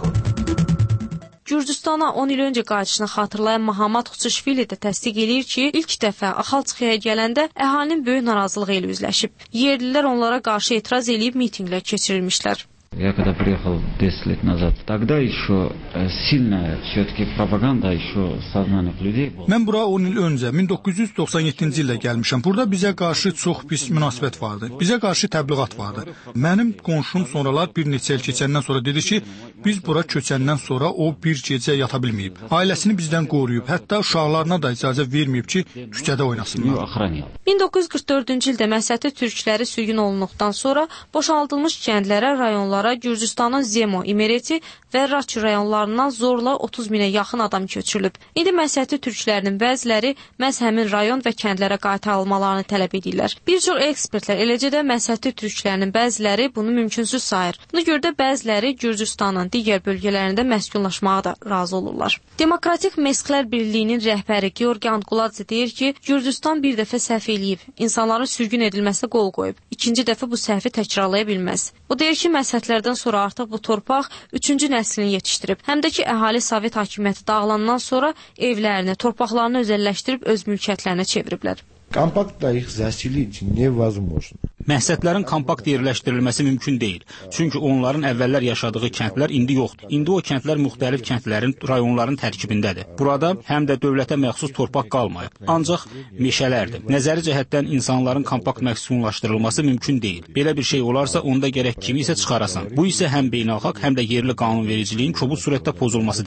Gürcüstana on il öncə qayıdışını xatırlayan Mahamat Xuçuşvili də təsdiq eləyir ki, ilk dəfə Axalçıxaya gələndə əhalinin böyük narazılığı ilə üzləşib. Yerlilər onlara qarşı etiraz eləyib mitinqlər keçirilmişlər. Я когда приехал десять лет назад, тогда еще сильная все-таки пропаганда еще сознаниях людей была. Mən bura on il öncə min doqquz yüz doxsan yeddinci ildə gəlmişəm. Burada bizə qarşı çox pis münasibət vardı. Bizə qarşı təbliğat vardı. Mənim qonşum sonralar bir neçə il keçəndən sonra dedi ki, biz bura köçəndən sonra o bir gecə yata bilməyib. Ailəsini bizdən qoruyub, hətta uşaqlarına da icazə verməyib ki, küçədə oynasınlar. min doqquz yüz qırx dördüncü ildə Məsəti türkləri sürgün olunduqdan sonra boşaldılmış kəndlərə, rayonlara Gürcüstanın Zemo, İmereti və Raçi rayonlarından zorla otuz minə yaxın adam köçürülüb. İndi Məsəti türklərinin bəziləri məhz həmin rayon və kəndlərə qaytarılmalarını tələb edirlər. Bir çox ekspertlər, eləcə də Məsəti türklərinin bəziləri bunu mümkünsüz sayır. Buna görə də bəziləri Gürcüstanın digər bölgələrində məskunlaşmağa da razı olurlar. Demokratik Mesxlər Birliyinin rəhbəri Georgi Anquladze deyir ki, Gürcüstan bir dəfə səhv eləyib, insanların sürgün edilməsinə qol qoyub. İkinci dəfə bu səhvi təkrarlaya bilməz. O deyir ki, məsələtlərdən sonra artıq bu torpaq üçüncü nəslini yetişdirib. Həm də ki, əhali Sovet hakimiyyəti dağılandan sonra evlərini, torpaqlarını özəlləşdirib öz mülkiyyətlərinə çeviriblər. Kompakt их заселить невозможно. Məhsədlərin kompakt yerləşdirilməsi mümkün deyil. Çünki onların əvvəllər yaşadığı kəndlər indi yoxdur. İndi o kəndlər müxtəlif kəndlərin, rayonların tərkibindədir. Burada həm də dövlətə məxsus torpaq qalmayıb. Ancaq meşələrdir. Nəzəri cəhətdən insanların kompakt məskunlaşdırılması mümkün deyil. Belə bir şey olarsa, onda gərək kimi isə çıxarasan. Bu isə həm beynəlxalq, həm də yerli qanunvericiliyin kobud surətdə pozulması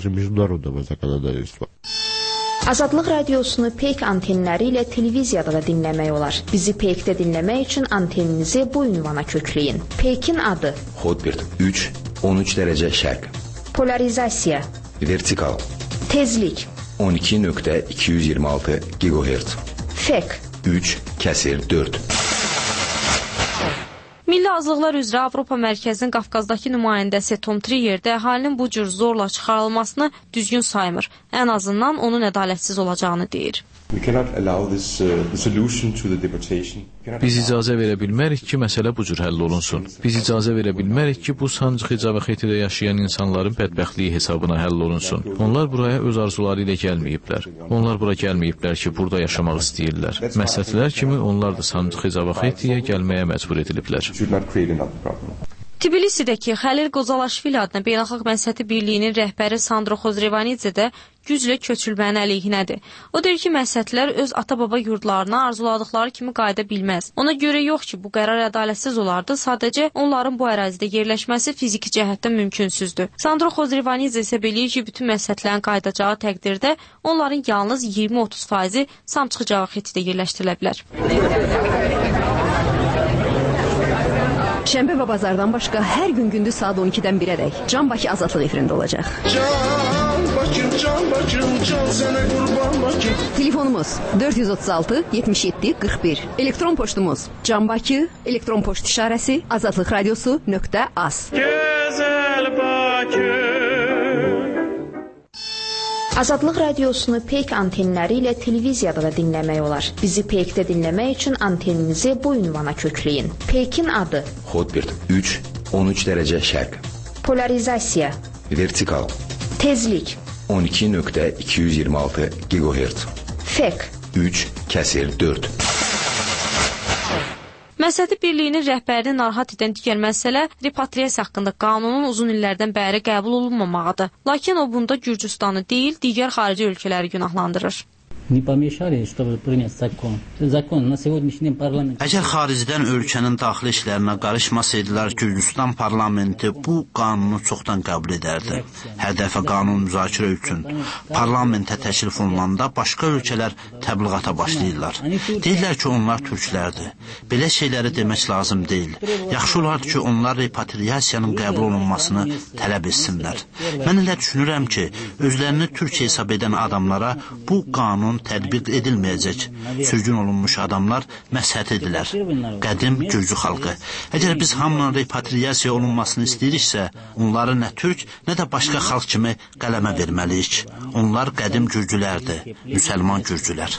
deməkdir. Azadlıq radiosunu peyk antenləri ilə televiziyada da dinləmək olar. Bizi peykdə dinləmək üçün anteninizi bu ünvana kökləyin. Peykin adı Hotbird üç on üç dərəcə şərq. Polarizasiya Vertikal Tezlik on iki nöqtə iki yüz iyirmi altı gigahertz. Fek üç kəsir dörd. Milli Azlıqlar üzrə Avropa Mərkəzinin Qafqazdakı nümayəndəsi Tom Triyer də əhalinin bu cür zorla çıxarılmasını düzgün saymır. Ən azından onun ədalətsiz olacağını deyir. Biz icazə verə bilmərik ki, məsələ bu cür həll olunsun. Biz icazə verə bilmərik ki, bu Sancıxi Cavaxetidə yaşayan insanların bədbəxtliyi hesabına həll olunsun. Onlar buraya öz arzuları ilə gəlməyiblər. Onlar bura gəlməyiblər ki, burada yaşamaq istəyirlər. Məsəllər kimi onlar da Sancıxi Cavaxetiyə gəlməyə məcbur ediliblər. Tbilisidəki Xəlil Qozalaşvili adına Beynəlxalq Məsəti Birliyinin rəhbəri Sandro Xozrevanidze də güclə köçülmənin əleyhinədir. O deyir ki, məsətlər öz ata-baba yurdlarına arzuladıkları kimi qayıda bilməz. Ona görə yox ki, bu qərar ədalətsiz olardı, sadəcə onların bu ərazidə yerləşməsi fiziki cəhətdən mümkünsüzdür. Sandro Xozrevanidze isə beləyir ki, bütün məsətlərin qayıdacağı təqdirdə onların yalnız iyirmi otuz faizi Samçıxı Cavaxetidə yerləşdirilə bilər. Şənbə və bazardan başqa hər gün gündüz saat on ikidən birədək Can Bakı Azadlıq efirində olacaq. Can Bakım, Can Bakım, can sənə qurban Bakım. Telefonumuz dörd yüz otuz altı yetmiş yeddi qırx bir. Elektron poçtumuz Can Bakı, elektron poçt işarəsi azadlıq radiosu nöqtə az. Gözəl Bakı. Azadlıq radiosunu peyk antenləri ilə televiziyada da dinləmək olar. Bizi peykdə dinləmək üçün anteninizi bu ünvana kökləyin. Peykin adı Hotbird üç on üç dərəcə şərq. Polarizasiya. Vertikal. Tezlik. on iki nöqtə iki yüz iyirmi altı gigahertz. Fek. üç kəsir dörd. Məsləhəti Birliyinin rəhbərini narahat edən digər məsələ repatriasiya haqqında qanunun uzun illərdən bəri qəbul olunmamağıdır. Lakin o bunda Gürcüstanı deyil, digər xarici ölkələri günahlandırır. Əgər xaricdən ölkənin daxili işlərinə qarışmasaydılar, Gürcüstan parlamenti bu qanunu çoxdan qəbul edərdi. Hər dəfə qanun müzakirə üçün parlamentə təklif olunanda başqa ölkələr təbliğata başlayırlar. Deyirlər ki, onlar türklərdir. Belə şeyləri demək lazım deyil. Yaxşı olardı ki, onlar repatriasiyanın qəbul olunmasını tələb etsinlər. Mən elə düşünürəm ki, özlərini türk hesab edən adamlara bu qanun tətbiq edilməyəcək. Sürgün olunmuş adamlar məshət edilər. Qədim Gürcü xalqı. Əgər biz hamının repatriasiya olunmasını istəyiriksə, onları nə türk, nə də başqa xalq kimi qələmə verməliyik. Onlar qədim Gürcülərdir, müsəlman Gürcülər.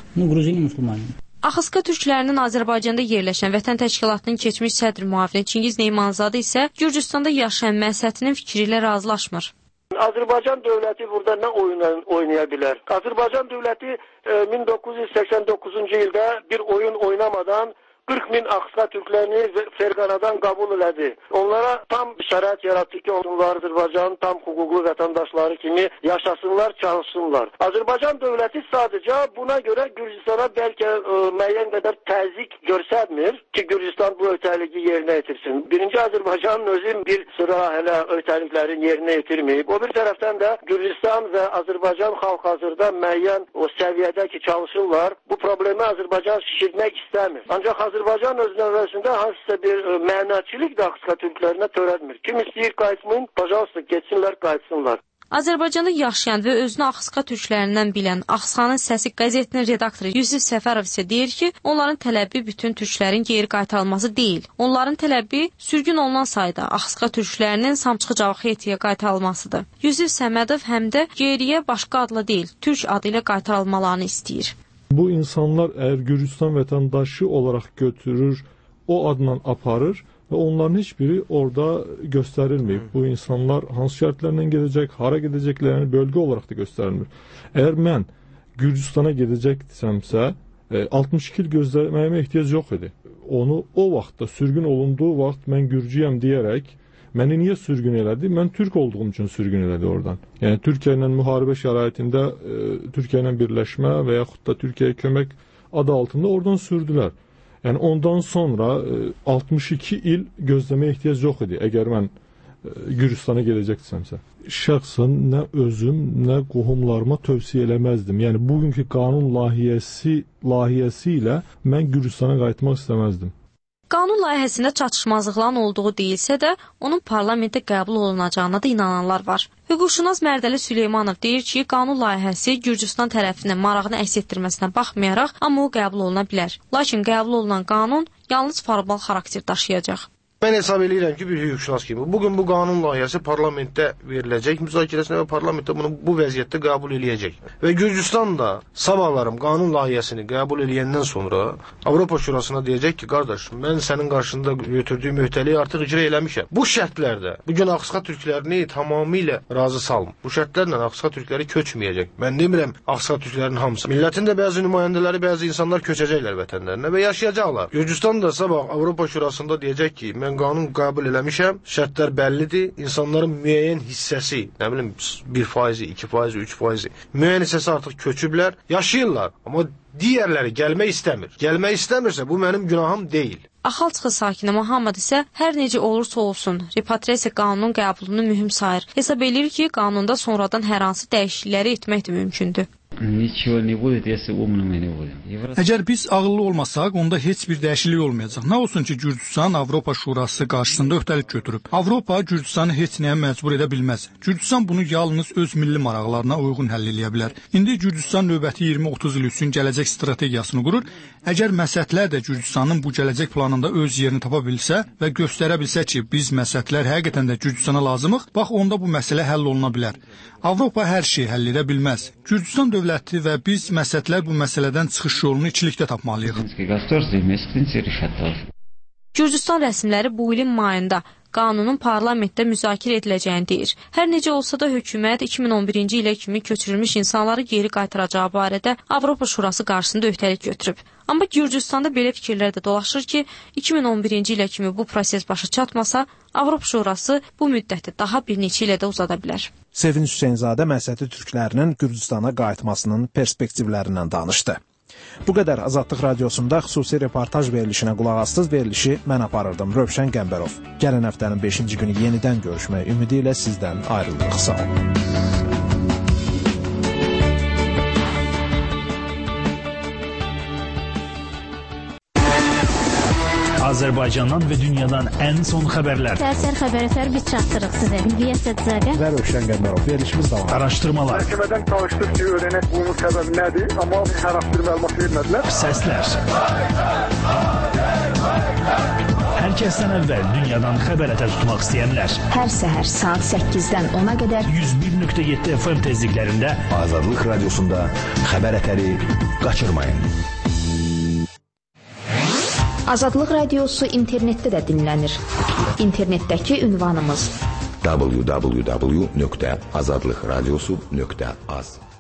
Axıska türklərinin Azərbaycanda yerləşən Vətən Təşkilatının keçmiş sədr müavini Çingiz Neymanzadə isə Gürcüstanda yaşayan məsləhətinin fikri ilə razılaşmır. Azərbaycan dövləti burada nə oyun oynaya bilər? Azərbaycan dövləti e, min doqquz yüz səksən doqquzuncu ildə bir oyun oynamadan qırx min Axıska türklərini Ferqanadan qəbul elədi. Onlara tam şərait yaratdı ki, onlar Azərbaycanın tam hüquqlu vətəndaşları kimi yaşasınlar, çalışsınlar. Azərbaycan dövləti sadəcə buna görə Gürcüstana bəlkə e, müəyyən qədər təzyiq göstərmir ki, Gürcüstan bu ötəliyi yerinə yetirsin. Birinci Azərbaycanın özü bir sıra hələ ötəliklərin yerinə yetirməyib. O bir tərəfdən də Gürcüstan və Azərbaycan xalq hazırda müəyyən o səviyyədə ki, çalışırlar. Bu problemi Azərbaycan şişirmək istəmir. Ancaq Azərbaycan özünün əvvəlsində hansısa bir e, mənaçilik də Axıska türklərinə törətmir. Kim istəyir qayıtmayın, pajavsta geçsinlər, qayıtsınlar. Azərbaycanda yaşayan və özünü Axıska türklərindən bilən Axıskanın Səsi qəzetinin redaktoru Yusif Səfərov isə deyir ki, onların tələbi bütün türklərin geri qaytarılması deyil. Onların tələbi sürgün olunan sayda Axıska türklərinin Samçıxı Cavaxetiyə qaytarılmasıdır. Yusif Səmədov həm də geriyə başqa adla deyil, türk adı ilə qaytarılmalarını istəyir. Bu insanlar əgər Gürcüstan vətəndaşı olaraq götürür, o adla aparır və onların heç biri orada göstərilməyib. Bu insanlar hansı şərtlərlə gedəcək, hara gedəcəklərini bölgə olaraq da göstərilmir. Əgər mən Gürcüstana gedəcəkdimsə, altmış iki il gözləməyimə ehtiyac yox idi. Onu o vaxtda sürgün olunduğu vaxt mən Gürcüyəm deyərək məni niyə sürgün elədi? Mən türk olduğum üçün sürgün elədi oradan. Yəni Türkiyə ilə müharibə şəraitində e, Türkiyə ilə birləşmə və yaxud da Türkiyəyə kömək adı altında oradan sürdülər. Yəni ondan sonra e, altmış iki il gözləməyə ehtiyac yox idi əgər mən e, Gürcüstana gedəcəkdimsə. Şəxsən nə özüm, nə qohumlarıma tövsiyə eləməzdim. Yəni bugünkü qanun layihəsi, layihəsi ilə mən Gürcüstana qayıtmaq istəməzdim. Qanun layihəsində çatışmazlıqların olduğu deyilsə də, onun parlamentdə qəbul olunacağına da inananlar var. Hüquqşünas Mərdəli Süleymanov deyir ki, qanun layihəsi Gürcüstan tərəfindən marağını əks etdirməsinə baxmayaraq, amma o qəbul oluna bilər. Lakin qəbul olunan qanun yalnız formal xarakter daşıyacaq. Mən hesab edirəm ki, bir hüquqşünas kimi. Bugün bu qanun layihəsi parlamentdə veriləcək, müzakirəsinə və parlamentdə bunu bu vəziyyətdə qəbul eləyəcək. Və Gürcüstan da sabahlarım qanun layihəsini qəbul eləyəndən sonra Avropa Şurasına deyəcək ki, qardaş, mən sənin qarşında götürdüyüm öhdəliyi artıq icra eləmişəm. Bu şərtlərdə bugün Axıska türklərini tamamilə razı salım. Bu şərtlərlə Axıska türkləri köçməyəcək. Mən demirəm Axıska türklərinin hamısı. Millətin də bəzi nümayəndələri, bəzi insanlar köçəcəklər vətənlərinə və yaşayacaqlar. Gürcüstan da sabah Avropa Şurasında deyəcək ki, mən qanun qəbul eləmişəm, şərtlər bəllidir, insanların müəyyən hissəsi, nə bilim bir faizi, iki faizi, üç faizi, müəyyən hissəsi artıq köçüblər, yaşayırlar, amma digərləri gəlmək istəmir. Gəlmək istəmirsə, bu mənim günahım deyil. Axalçıqı sakini Muhammed isə hər necə olursa olsun, repatriasiya qanunun qəbulunu mühüm sayır. Hesab edir ki, qanunda sonradan hər hansı dəyişiklikləri etmək də mümkündür. Əgər biz ağıllı olmasaq, onda heç bir dəyişiklik olmayacaq. Nə olsun ki, Gürcüstan Avropa Şurası qarşısında öhdəlik götürüb. Avropa Gürcüstanı heç nəyə məcbur edə bilməz. Gürcüstan bunu yalnız öz milli maraqlarına uyğun həll edə bilər. İndi Gürcüstan növbəti iyirmi otuz il üçün gələcək strategiyasını qurur. Əgər məsləhətlər də Gürcüstanın bu gələcək planında öz yerini tapa bilsə və göstərə bilsə ki, biz məsləhətlər həqiqətən də Gürcüstana lazımıq, bax onda bu məsələ həll oluna bilər. Avropa hər şeyi həll edə bilməz. Gürcüstan dövləti və biz məsləhətlər bu məsələdən çıxış yolunu ikilikdə tapmalıyıq. Gürcüstan rəsmiləri bu ilin mayında qanunun parlamentdə müzakirə ediləcəyini deyir. Hər necə olsa da hökumət iki min on birinci ilə kimi köçürülmüş insanları geri qaytaracağı barədə Avropa Şurası qarşısında öhdəlik götürüb. Amma Gürcüstanda belə fikirlər də dolaşır ki, iki min on birinci ilə kimi bu proses başa çatmasa, Avropa Şurası bu müddəti daha bir neçə ilə də uzada bilər. Sevinç Hüseynzadə Məsəti türklərinin Gürcüstana qayıtmasının perspektivlərindən danışdı. Bu qədər Azadlıq Radiosunda xüsusi reportaj verilişinə qulaq astınız. Verilişi mən aparırdım, Rövşən Qəmbərov. Gələn həftənin beşinci günü yenidən görüşmək ümidi ilə sizdən ayrılırıq. Sağ olun. Azərbaycandan və dünyadan ən son xəbərlər. Səhər xəbərlər biz çatdırırıq sizə. Bilgiyə Sədzadə və Rövşən Qəmbərov. Verilişimiz davam. Araşdırmalar. Məhkəmədən danışdıq ki, öyrənək bunun səbəbi nədir, amma hər hafta məlumat vermədilər. Səslər. Hər kəsdən əvvəl dünyadan xəbər ətər tutmaq istəyənlər. Hər səhər saat səkkizdən ona qədər yüz bir nöqtə yeddi F M tezliklərində Azadlıq Radiosunda xəbər ətəri qaçırmayın. Azadlıq Radiosu internetdə də dinlənir. İnternetdəki ünvanımız w w w nöqtə azadlıqradiosu nöqtə az